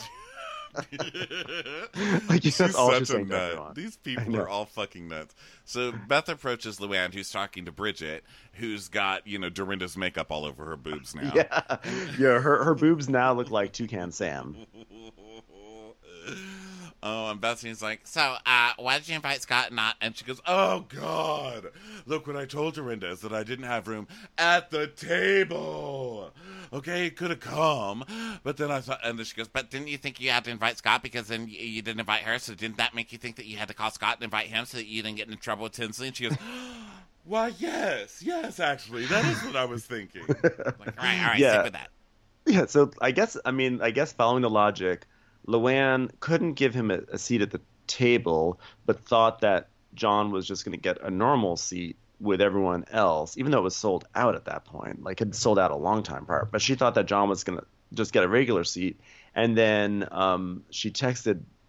Like, you know, that's all she's such a saying to nut. everyone. These I people know. are all fucking nuts. So Beth approaches Luann, who's talking to Bridget, who's got, you know, Dorinda's makeup all over her boobs now. Yeah, yeah. Her her boobs now look like Toucan Sam. Oh, and Bethany's like, so, uh, why did you invite Scott and not? And she goes, oh, God. Look, what I told Dorinda is that I didn't have room at the table. Okay, he could have come. But then I thought, and then she goes, but didn't you think you had to invite Scott because then you, you didn't invite her? So didn't that make you think that you had to call Scott and invite him so that you didn't get into trouble with Tinsley? And she goes, why, yes, yes, actually. That is what I was thinking. I'm like, all right, all right, Yeah. stick with that. Yeah, so I guess, I mean, I guess following the logic, Luann couldn't give him a, a seat at the table, but thought that John was just going to get a normal seat with everyone else, even though it was sold out at that point. Like, it had sold out a long time prior. But she thought that John was going to just get a regular seat. And then um, she texted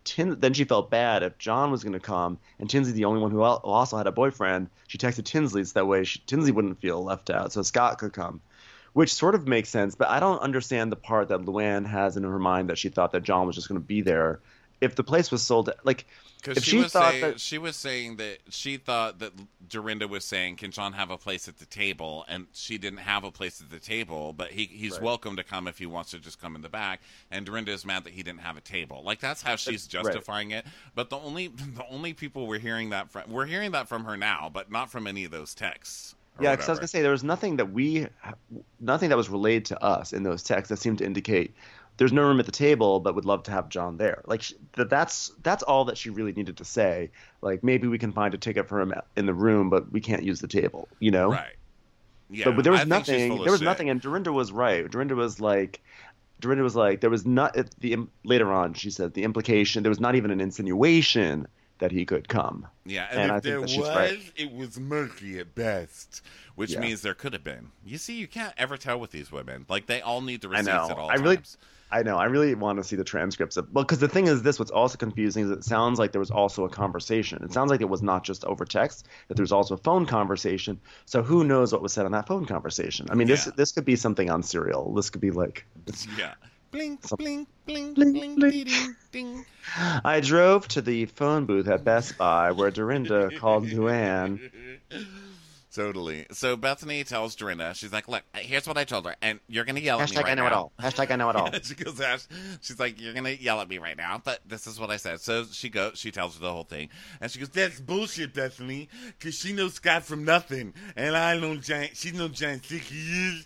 Tin, then she felt bad if John was going to come and Tinsley the only one who al- also had a boyfriend. She texted Tinsley so that way she, Tinsley wouldn't feel left out, so Scott could come, which sort of makes sense. But I don't understand the part that Luann has in her mind that she thought that John was just going to be there. If the place was sold, like, if she, she, was thought saying, that she was saying that she thought that Dorinda was saying, "Can John have a place at the table?" And she didn't have a place at the table, but he he's Right. welcome to come if he wants to just come in the back. And Dorinda is mad that he didn't have a table. Like that's how she's justifying it. But the only the only people we're hearing that from we're hearing that from her now, but not from any of those texts. yeah, because I was gonna say there was nothing that we, nothing that was relayed to us in those texts that seemed to indicate there's no room at the table, but would love to have John there. Like she, that, that's that's all that she really needed to say. Like maybe we can find a ticket for him in the room, but we can't use the table. You know, Right. Yeah, But, but there was I think she's nothing. full of There was shit. nothing, and Dorinda was right. Dorinda was like, Dorinda was like, there was not it- the im- later on. She said the implication there was not even an insinuation that he could come. Yeah, And and, I if think there that was, she's right. it was murky at best, which Yeah. means there could have been. You see, you can't ever tell with these women. Like they all need the I receipts know. at all I really, times. I know. I really want to see the transcripts of. Well, because the thing is, this what's also confusing is it sounds like there was also a conversation. It sounds like it was not just over text; that there was also a phone conversation. So who knows what was said on that phone conversation? I mean, this Yeah. this could be something on Serial. This could be like. Yeah. Blink, Some- blink, blink, Blink, blink, blink. ding, ding. I drove to the phone booth at Best Buy where Dorinda called Luann. Totally. So Bethany tells Dorinda, she's like, "Look, here's what I told her, and you're gonna yell at me right Hashtag I know now." it all. Hashtag I know it all. she goes, Ash, she's like, "You're gonna yell at me right now," but this is what I said. So she goes, she tells her the whole thing, and she goes, "That's bullshit, Bethany, because she knows Scott from nothing, and I know giant. She knows giant sick he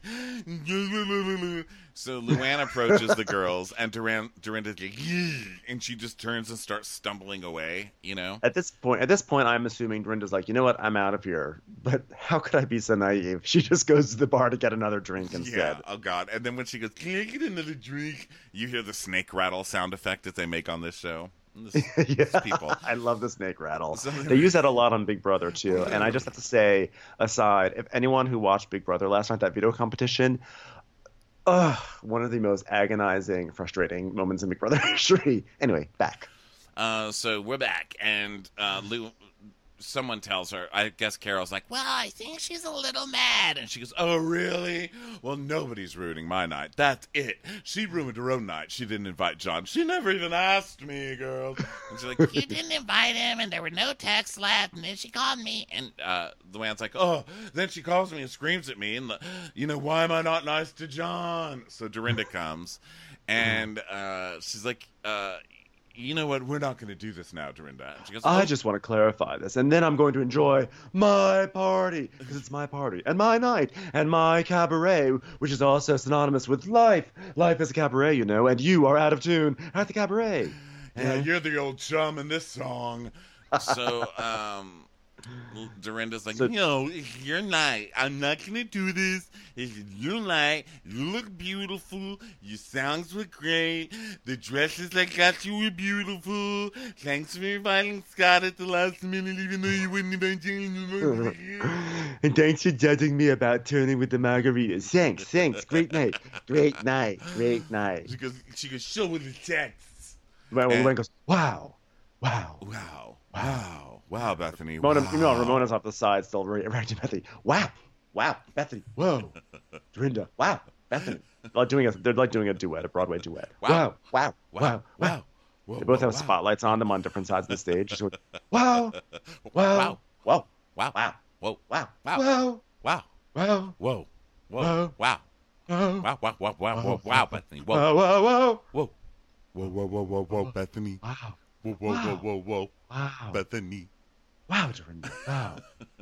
is." So Luann approaches the girls, and Dorin- Dorinda's like, "Yee," and she just turns and starts stumbling away. You know. At this point, at this point, I'm assuming Dorinda's like, you know what, I'm out of here. But how could I be so naive? She just goes to the bar to get another drink instead. Yeah. Oh God. And then when she goes, "Can I get another drink?" You hear the snake rattle sound effect that they make on this show. This, Yeah, these people. I love the snake rattle. So- They use that a lot on Big Brother too. And I just have to say, aside, if anyone who watched Big Brother last night, that video competition, ugh, one of the most agonizing, frustrating moments in Big Brother history. Anyway, back. Uh, so we're back, and uh, Lou, someone tells her, I guess Carol's like, "Well, I think she's a little mad," and she goes, "Oh, really? Well, nobody's ruining my night. That's it. She ruined her own night. She didn't invite John. She never even asked me, girl." And she's like, You didn't invite him, and there were no texts left, and then she called me. and uh, Luann's like, "Oh," then she calls me and screams at me, and the, you know, "Why am I not nice to John?" So Dorinda comes, and uh, she's like, uh, "You know what? We're not going to do this now, Dorinda." And she goes, I "Oh, just want to clarify this, and then I'm going to enjoy my party, because it's my party, and my night, and my cabaret, which is also synonymous with life. Life is a cabaret, you know, and you are out of tune at the cabaret. yeah, you're the old chum in this song." So, um, Dorinda's like, So- "No, it's your night. I'm not going to do this. It's your night. You look beautiful. Your songs were great. The dresses I got you were beautiful. Thanks for inviting Scott at the last minute, even though you wouldn't invite me." And thanks for judging me about turning with the margaritas. Thanks, thanks. Great night. Great night. Great night. She goes, she goes, "Show her the texts." Well, And- Luann goes, wow, wow. Wow. Wow. Wow, Bethany. Ramona, wow. you know, Ramona's off the side still right, right to Bethany. Wow, wow, Bethany. Whoa, Dorinda. Wow, Bethany. They're like doing a, they're like doing a duet, a Broadway duet. Wow. Wow, wow, Wow. wow, wow. Wow. Whoa, They both whoa, have wow. spotlights on them on different sides of the stage. Just going, wow, wow, Wow. wow, Wow. wow, Whoa. wow, Wow. wow, Wow. wow, Whoa. Whoa. Wow. Wow. wow, Wow. Wow. Wow. Wow. Wow. Wow, Bethany. Whoa. wow, wow, wow, Whoa. Whoa. Whoa. Whoa. Whoa. Whoa, Bethany. wow, Whoa. Whoa. Whoa. Whoa. Whoa. wow, Bethany. wow, Dorinda, wow.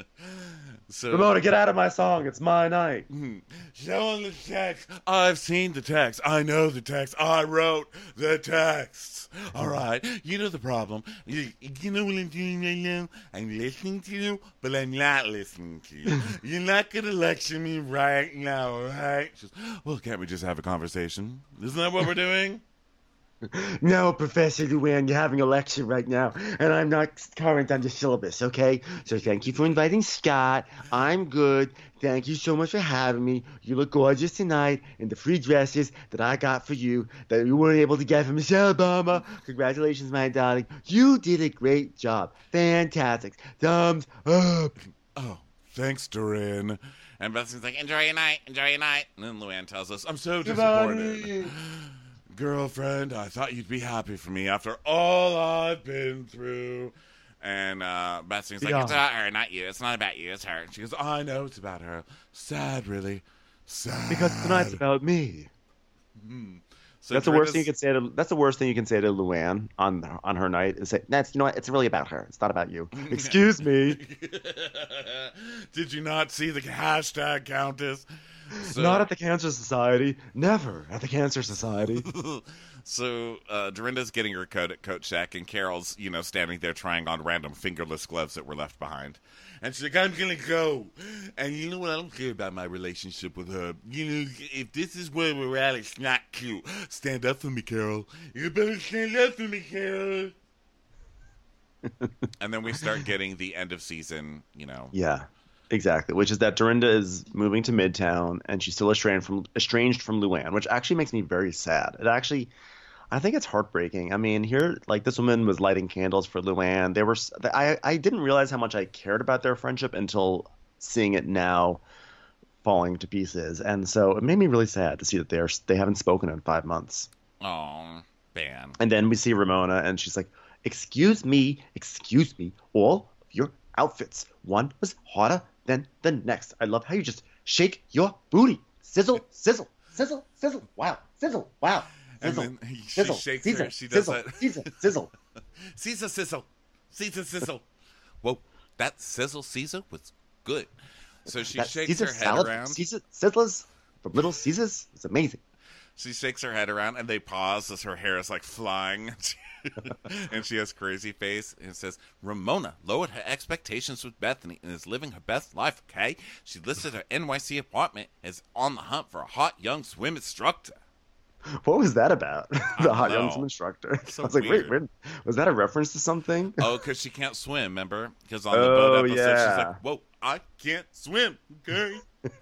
So. Ramona, get out of my song. It's my night. Show them the text. I've seen the text. I know the text. I wrote the texts. All right. You know the problem. You, you know what I'm doing right now? I'm listening to you, but I'm not listening to you. You're not going to lecture me right now, all right? She goes, "Well, can't we just have a conversation? Isn't that what we're doing?" No, Professor Luann, you're having a lecture right now, and I'm not current on the syllabus, okay? So thank you for inviting Scott. I'm good. Thank you so much for having me. You look gorgeous tonight in the free dresses that I got for you that you weren't able to get from Michelle Obama. Congratulations, my darling. You did a great job. Fantastic. Thumbs up. Oh, thanks, Duran. And Bethany's like, enjoy your night, enjoy your night. And then Luann tells us, I'm so disappointed. Giovanni. Girlfriend, I thought you'd be happy for me after all I've been through. And uh, Bethany's like, Yeah. it's about her, not you. It's not about you, it's her. And she goes, I know it's about her. Sad, really. Sad. Because tonight's about me. So That's the worst thing you Dorinda's- can say to. That's the worst thing you can say to Luann on on her night is say, "That's you know what? It's really about her. It's not about you." Excuse me. Did you not see the hashtag Countess? So, Not at the Cancer Society. Never at the Cancer Society. so uh, Dorinda's getting her coat at Coat Shack, and Carol's, you know, standing there trying on random fingerless gloves that were left behind. And she's like, I'm going to go. And you know what? I don't care about my relationship with her. You know, if this is where we're at, it's not cute. Stand up for me, Carol. You better stand up for me, Carol. And then we start getting the end of season, you know. Yeah, exactly. Which is that Dorinda is moving to Midtown, and she's still estranged from estranged from Luann, which actually makes me very sad. It actually, I think it's heartbreaking. I mean, here, like this woman was lighting candles for Luann. They were. I I didn't realize how much I cared about their friendship until seeing it now falling to pieces, and so it made me really sad to see that they're they haven't spoken in five months. Oh, man. And then we see Ramona, and she's like, excuse me, excuse me, all of your outfits. One was hotter than the next. I love how you just shake your booty. Sizzle, sizzle, sizzle, sizzle. Wow, sizzle, wow. And Sizzle, then he- she sizzle, shakes sizzle, her. She does sizzle, that. Sizzle, sizzle. Caesar sizzle. Caesar sizzle. Whoa, that sizzle Caesar was good. So she That shakes Caesar her head salad around. from Caesar, Sizzlers from Little Caesars. It's amazing. She shakes her head around, and they pause as her hair is like flying. And she has crazy face. And it says, Ramona lowered her expectations with Bethany and is living her best life, okay? She listed her N Y C apartment as on the hunt for a hot young swim instructor. What was that about? the don't hot young know. swim instructor. So I was like, weird. wait, where, was that a reference to something? Oh, because she can't swim, remember? Because on the Oh, boat episode, yeah. she's like, whoa, I can't swim, okay?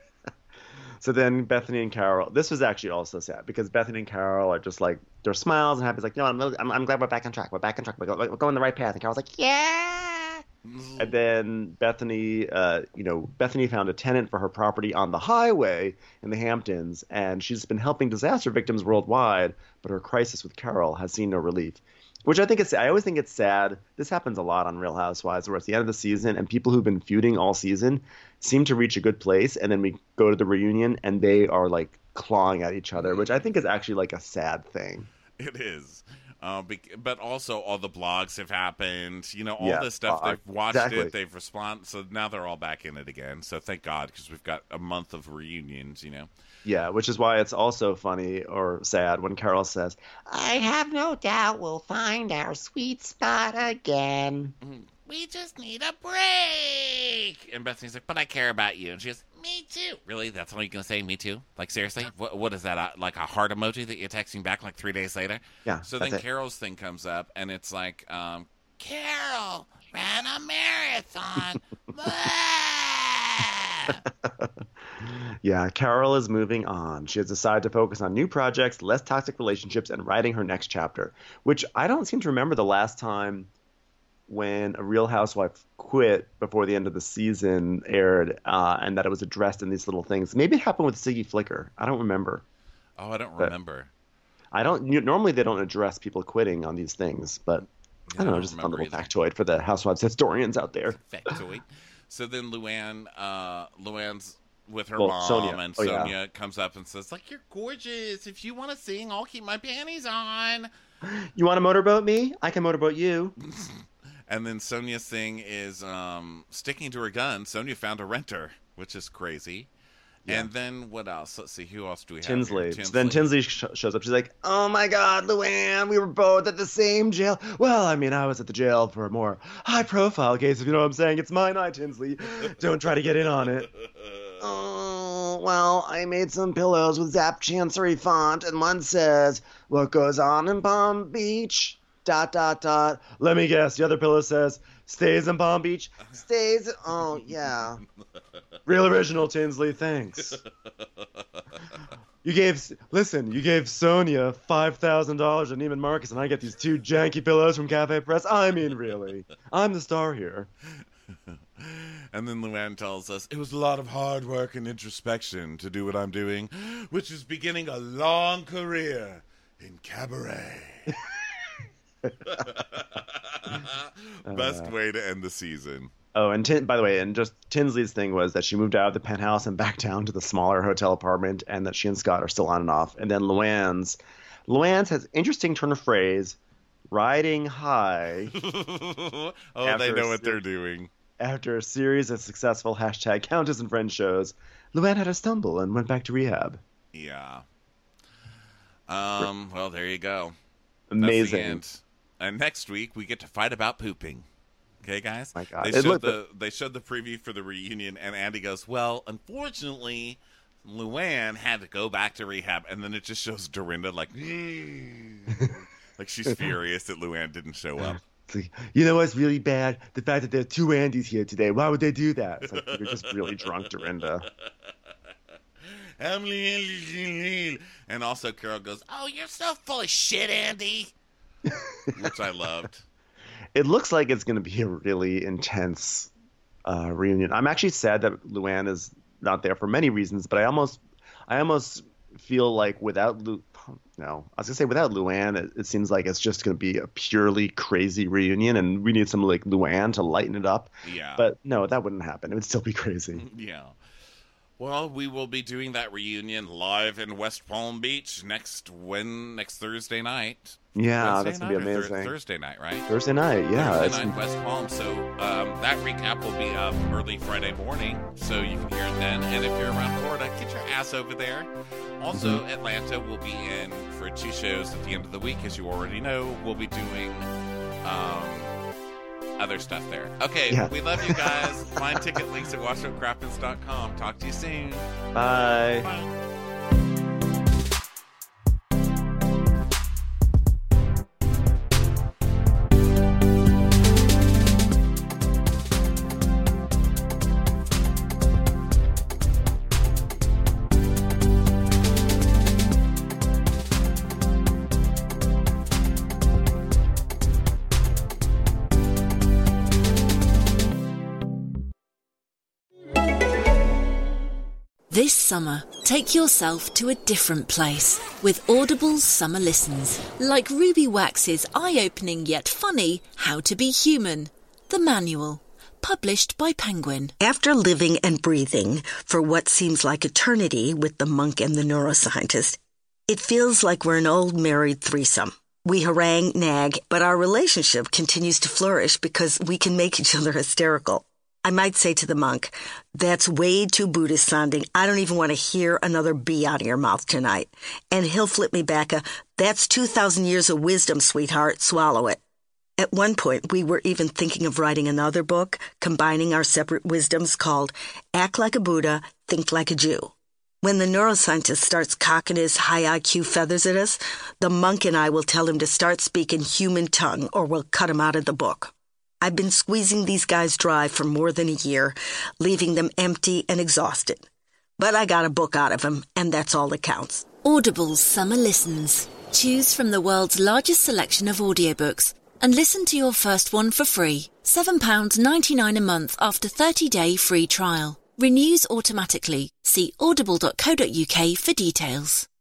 So then Bethany and Carol, this was actually also sad because Bethany and Carol are just like, their smiles and happy. It's like, no, I'm, really, I'm, I'm glad we're back on track. We're back on track. We're, go, we're going the right path. And Carol's like, yeah. And then Bethany, uh, you know, Bethany found a tenant for her property on the highway in the Hamptons, and she's been helping disaster victims worldwide, but her crisis with Carol has seen no relief. Which I think it's, I always think it's sad. This happens a lot on Real Housewives, where it's the end of the season and people who've been feuding all season seem to reach a good place, and then we go to the reunion and they are like clawing at each other, which I think is actually like a sad thing. It is. Uh, bec- but also all the blogs have happened. You know, all Yeah, this stuff, uh, they've watched exactly. it, they've responded. So now they're all back in it again. So thank God, because we've got a month of reunions, you know. Yeah, which is why it's also funny or sad when Carol says, I have no doubt we'll find our sweet spot again. We just need a break. And Bethany's like, but I care about you. And she goes, me too. Really? That's all you're going to say? Me too? Like, seriously? What, what is that? Uh, like a heart emoji that you're texting back like three days later? Yeah, So that's then it. Carol's Carol's thing comes up, and it's like, um, Carol ran a marathon. yeah, Carol is moving on. She has decided to focus on new projects, less toxic relationships, and writing her next chapter, which I don't seem to remember the last time when a Real Housewife quit before the end of the season aired, uh, and that it was addressed in these little things. Maybe it happened with Siggy Flicker. I don't remember. Oh, I don't But- remember. I don't. Normally they don't address people quitting on these things, but I don't know, I don't just a fun remember little either. factoid for the Housewives historians out there. Factoid. So then Luann, uh, Luann's with her Well, mom, Sonia. and Oh, yeah. Sonia comes up and says, like, you're gorgeous. If you want to sing, I'll keep my panties on. You want to motorboat me? I can motorboat you. And then Sonia's thing is um, sticking to her gun. Sonia found a renter, which is crazy. And then what else? Let's see. Who else do we have? Tinsley. Here? So then Tinsley sh- shows up. She's like, "Oh my God, Luann, we were both at the same jail." Well, I mean, I was at the jail for a more high-profile case, if you know what I'm saying. It's my night, Tinsley. Don't try to get in on it. Oh, oh, well, I made some pillows with Zap Chancery font, and one says, what goes on in Palm Beach? Dot, dot, dot. Let me guess. The other pillow says, stays in Palm Beach? Stays, oh, yeah. Real original, Tinsley, thanks. You gave, listen, you gave Sonia five thousand dollars at Neiman Marcus, and I get these two janky pillows from Cafe Press? I mean, really. I'm the star here. And then Luann tells us, it was a lot of hard work and introspection to do what I'm doing, which is beginning a long career in cabaret. Best uh, way to end the season. Oh, and Tin- by the way, and just Tinsley's thing was that she moved out of the penthouse and back down to the smaller hotel apartment, and that she and Scott are still on and off. And then Luann's, Luann's has interesting turn of phrase, riding high. Oh, they know what they're doing. After a series of successful hashtag Countess and Friends shows, Luann had a stumble and went back to rehab. Yeah. Um. Well, there you go. Amazing. And next week we get to fight about pooping. Okay, guys. My God. They It showed looked- the they showed the preview for the reunion, and Andy goes, "Well, unfortunately, Luann had to go back to rehab," and then it just shows Dorinda like, like she's furious that Luann didn't show up. It's like, you know what's really bad? The fact that there are two Andys here today. Why would they do that? It's like, you're just really drunk, Dorinda. And also Carol goes, Oh, you're so full of shit, Andy. which I loved. It looks like it's going to be a really intense uh, reunion. I'm actually sad that Luann is not there for many reasons, but I almost, I almost feel like without Lu, no, I was gonna say without Luann, it, it seems like it's just going to be a purely crazy reunion, and we need some like Luann to lighten it up. Yeah. But no, that wouldn't happen. It would still be crazy. Yeah. Well, we will be doing that reunion live in West Palm Beach next when next Thursday night. Yeah, Wednesday that's gonna be night or amazing. Thur- Thursday night, right? Thursday night, yeah. Thursday it's- night, West Palm. So um, that recap will be up early Friday morning, so you can hear it then. And if you're around Florida, get your ass over there. Also, Mm-hmm. Atlanta will be in for two shows at the end of the week, as you already know. We'll be doing um, other stuff there. Okay, Yeah. we love you guys. Find ticket links at watch what crappens dot com. Talk to you soon. Bye. Bye. This summer, take yourself to a different place with Audible's Summer Listens, like Ruby Wax's eye-opening yet funny How to Be Human, the manual, published by Penguin. After living and breathing for what seems like eternity with the monk and the neuroscientist, it feels like we're an old married threesome. We harangue, nag, but our relationship continues to flourish because we can make each other hysterical. I might say to the monk, that's way too Buddhist sounding. I don't even want to hear another B out of your mouth tonight. And he'll flip me back a, that's two thousand years of wisdom, sweetheart. Swallow it. At one point, we were even thinking of writing another book, combining our separate wisdoms called Act Like a Buddha, Think Like a Jew. When the neuroscientist starts cocking his high I Q feathers at us, the monk and I will tell him to start speaking human tongue or we'll cut him out of the book. I've been squeezing these guys dry for more than a year, leaving them empty and exhausted. But I got a book out of them, and that's all that counts. Audible's Summer Listens. Choose from the world's largest selection of audiobooks and listen to your first one for free. seven pounds ninety-nine a month after thirty-day free trial. Renews automatically. See audible dot co dot uk for details.